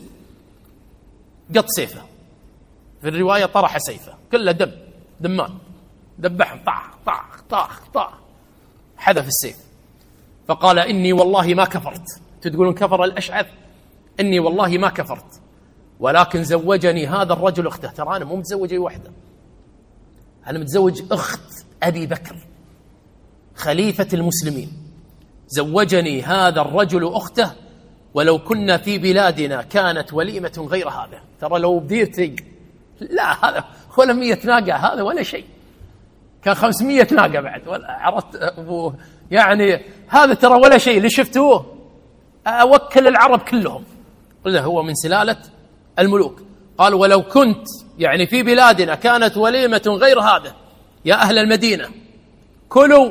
قط سيفه، في الرواية طرح سيفه، كله دم دمان، ذبحهم طاخ طاخ طاخ طاخ، حذف السيف. فقال إني والله ما كفرت، تقولون كفر الأشعث، إني والله ما كفرت، ولكن زوجني هذا الرجل أخته. ترى أنا مو متزوج أي وحدة، أنا متزوج أخت أبي بكر خليفة المسلمين، زوجني هذا الرجل أخته، ولو كنا في بلادنا كانت وليمة غير هذا. ترى لو بديرتي لا هذا ولا مية ناقة، هذا ولا شيء، كان خمسمية ناقة بعد، ولا عرفت أبو يعني هذا ترى ولا شيء اللي شفتوه، أوكل العرب كلهم، قلنا هو من سلالة الملوك. قال ولو كنت يعني في بلادنا كانت وليمة غير هذا، يا أهل المدينة كلوا،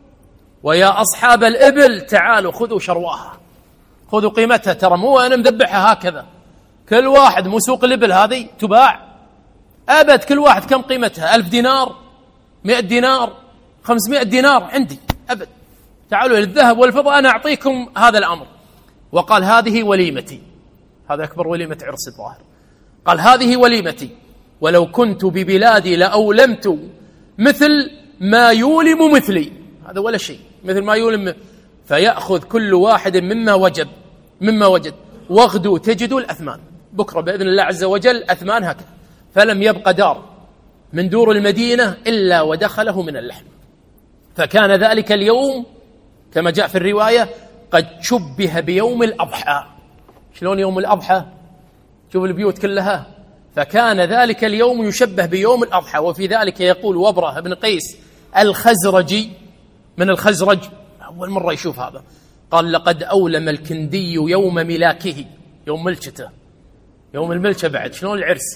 ويا أصحاب الإبل تعالوا خذوا شرواها، خذوا قيمتها، ترى مو أنا مذبحها هكذا، كل واحد مو سوق الإبل هذه تباع أبد، كل واحد كم قيمتها؟ ألف دينار، مئة دينار، خمسمائة دينار عندي أبد، تعالوا للذهب والفضة أنا أعطيكم هذا الأمر. وقال هذه وليمتي، هذا أكبر وليمة عرس الظاهر، قال هذه وليمتي، ولو كنت ببلادي لأولمت مثل ما يولم مثلي، هذا ولا شيء، مثل ما يولم، فيأخذ كل واحد مما وجب مما وجد، واغدوا تجدوا الأثمان، بكرة بإذن الله عز وجل أثمان هكذا. فلم يبق دار من دور المدينة إلا ودخله من اللحم. فكان ذلك اليوم كما جاء في الرواية قد شبه بيوم الأضحى. شلون يوم الأضحى؟ شوف البيوت كلها، فكان ذلك اليوم يشبه بيوم الأضحى. وفي ذلك يقول وبره بن قيس الخزرجي من الخزرج، أول مرة يشوف هذا، قال لقد أولم الكندي يوم ملاكه، يوم ملكته، يوم الملكة بعد، شلون العرس؟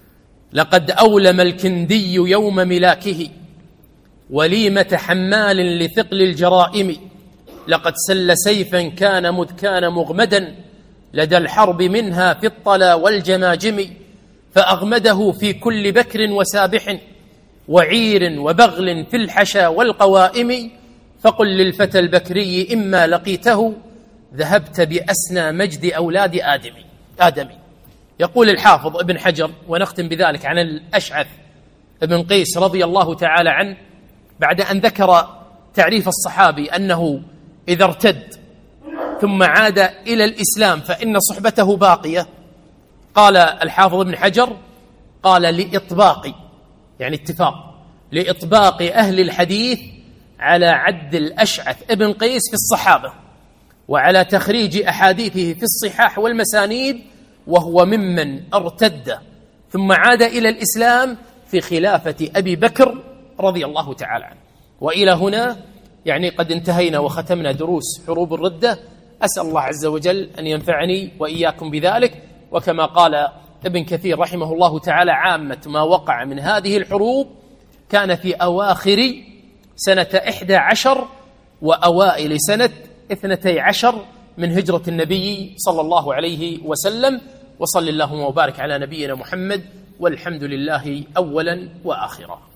لقد أولم الكندي يوم ملاكه وليمة حمال لثقل الجرائم، لقد سل سيفا كان مذ كان مغمدا لدى الحرب منها في الطلا والجماجم، فأغمده في كل بكر وسابح وعير وبغل في الحشا والقوائم، فقل للفتى البكري إما لقيته ذهبت بأسنى مجد أولاد آدم آدم. يقول الحافظ ابن حجر، ونختم بذلك، عن الأشعث ابن قيس رضي الله تعالى عنه، بعد أن ذكر تعريف الصحابي أنه إذا ارتد ثم عاد إلى الإسلام فإن صحبته باقية، قال الحافظ ابن حجر قال لإطباق، يعني اتفاق، لإطباق أهل الحديث على عد الأشعث ابن قيس في الصحابة وعلى تخريج أحاديثه في الصحاح والمسانيد، وهو ممن ارتد ثم عاد إلى الإسلام في خلافة أبي بكر رضي الله تعالى عنه. وإلى هنا يعني قد انتهينا وختمنا دروس حروب الردة. أسأل الله عز وجل أن ينفعني وإياكم بذلك. وكما قال ابن كثير رحمه الله تعالى، عامة ما وقع من هذه الحروب كان في أواخر سنة إحدى عشر وأوائل سنة اثنتي عشر من هجرة النبي صلى الله عليه وسلم. وصل اللهم وبارك على نبينا محمد، والحمد لله أولا وآخرا.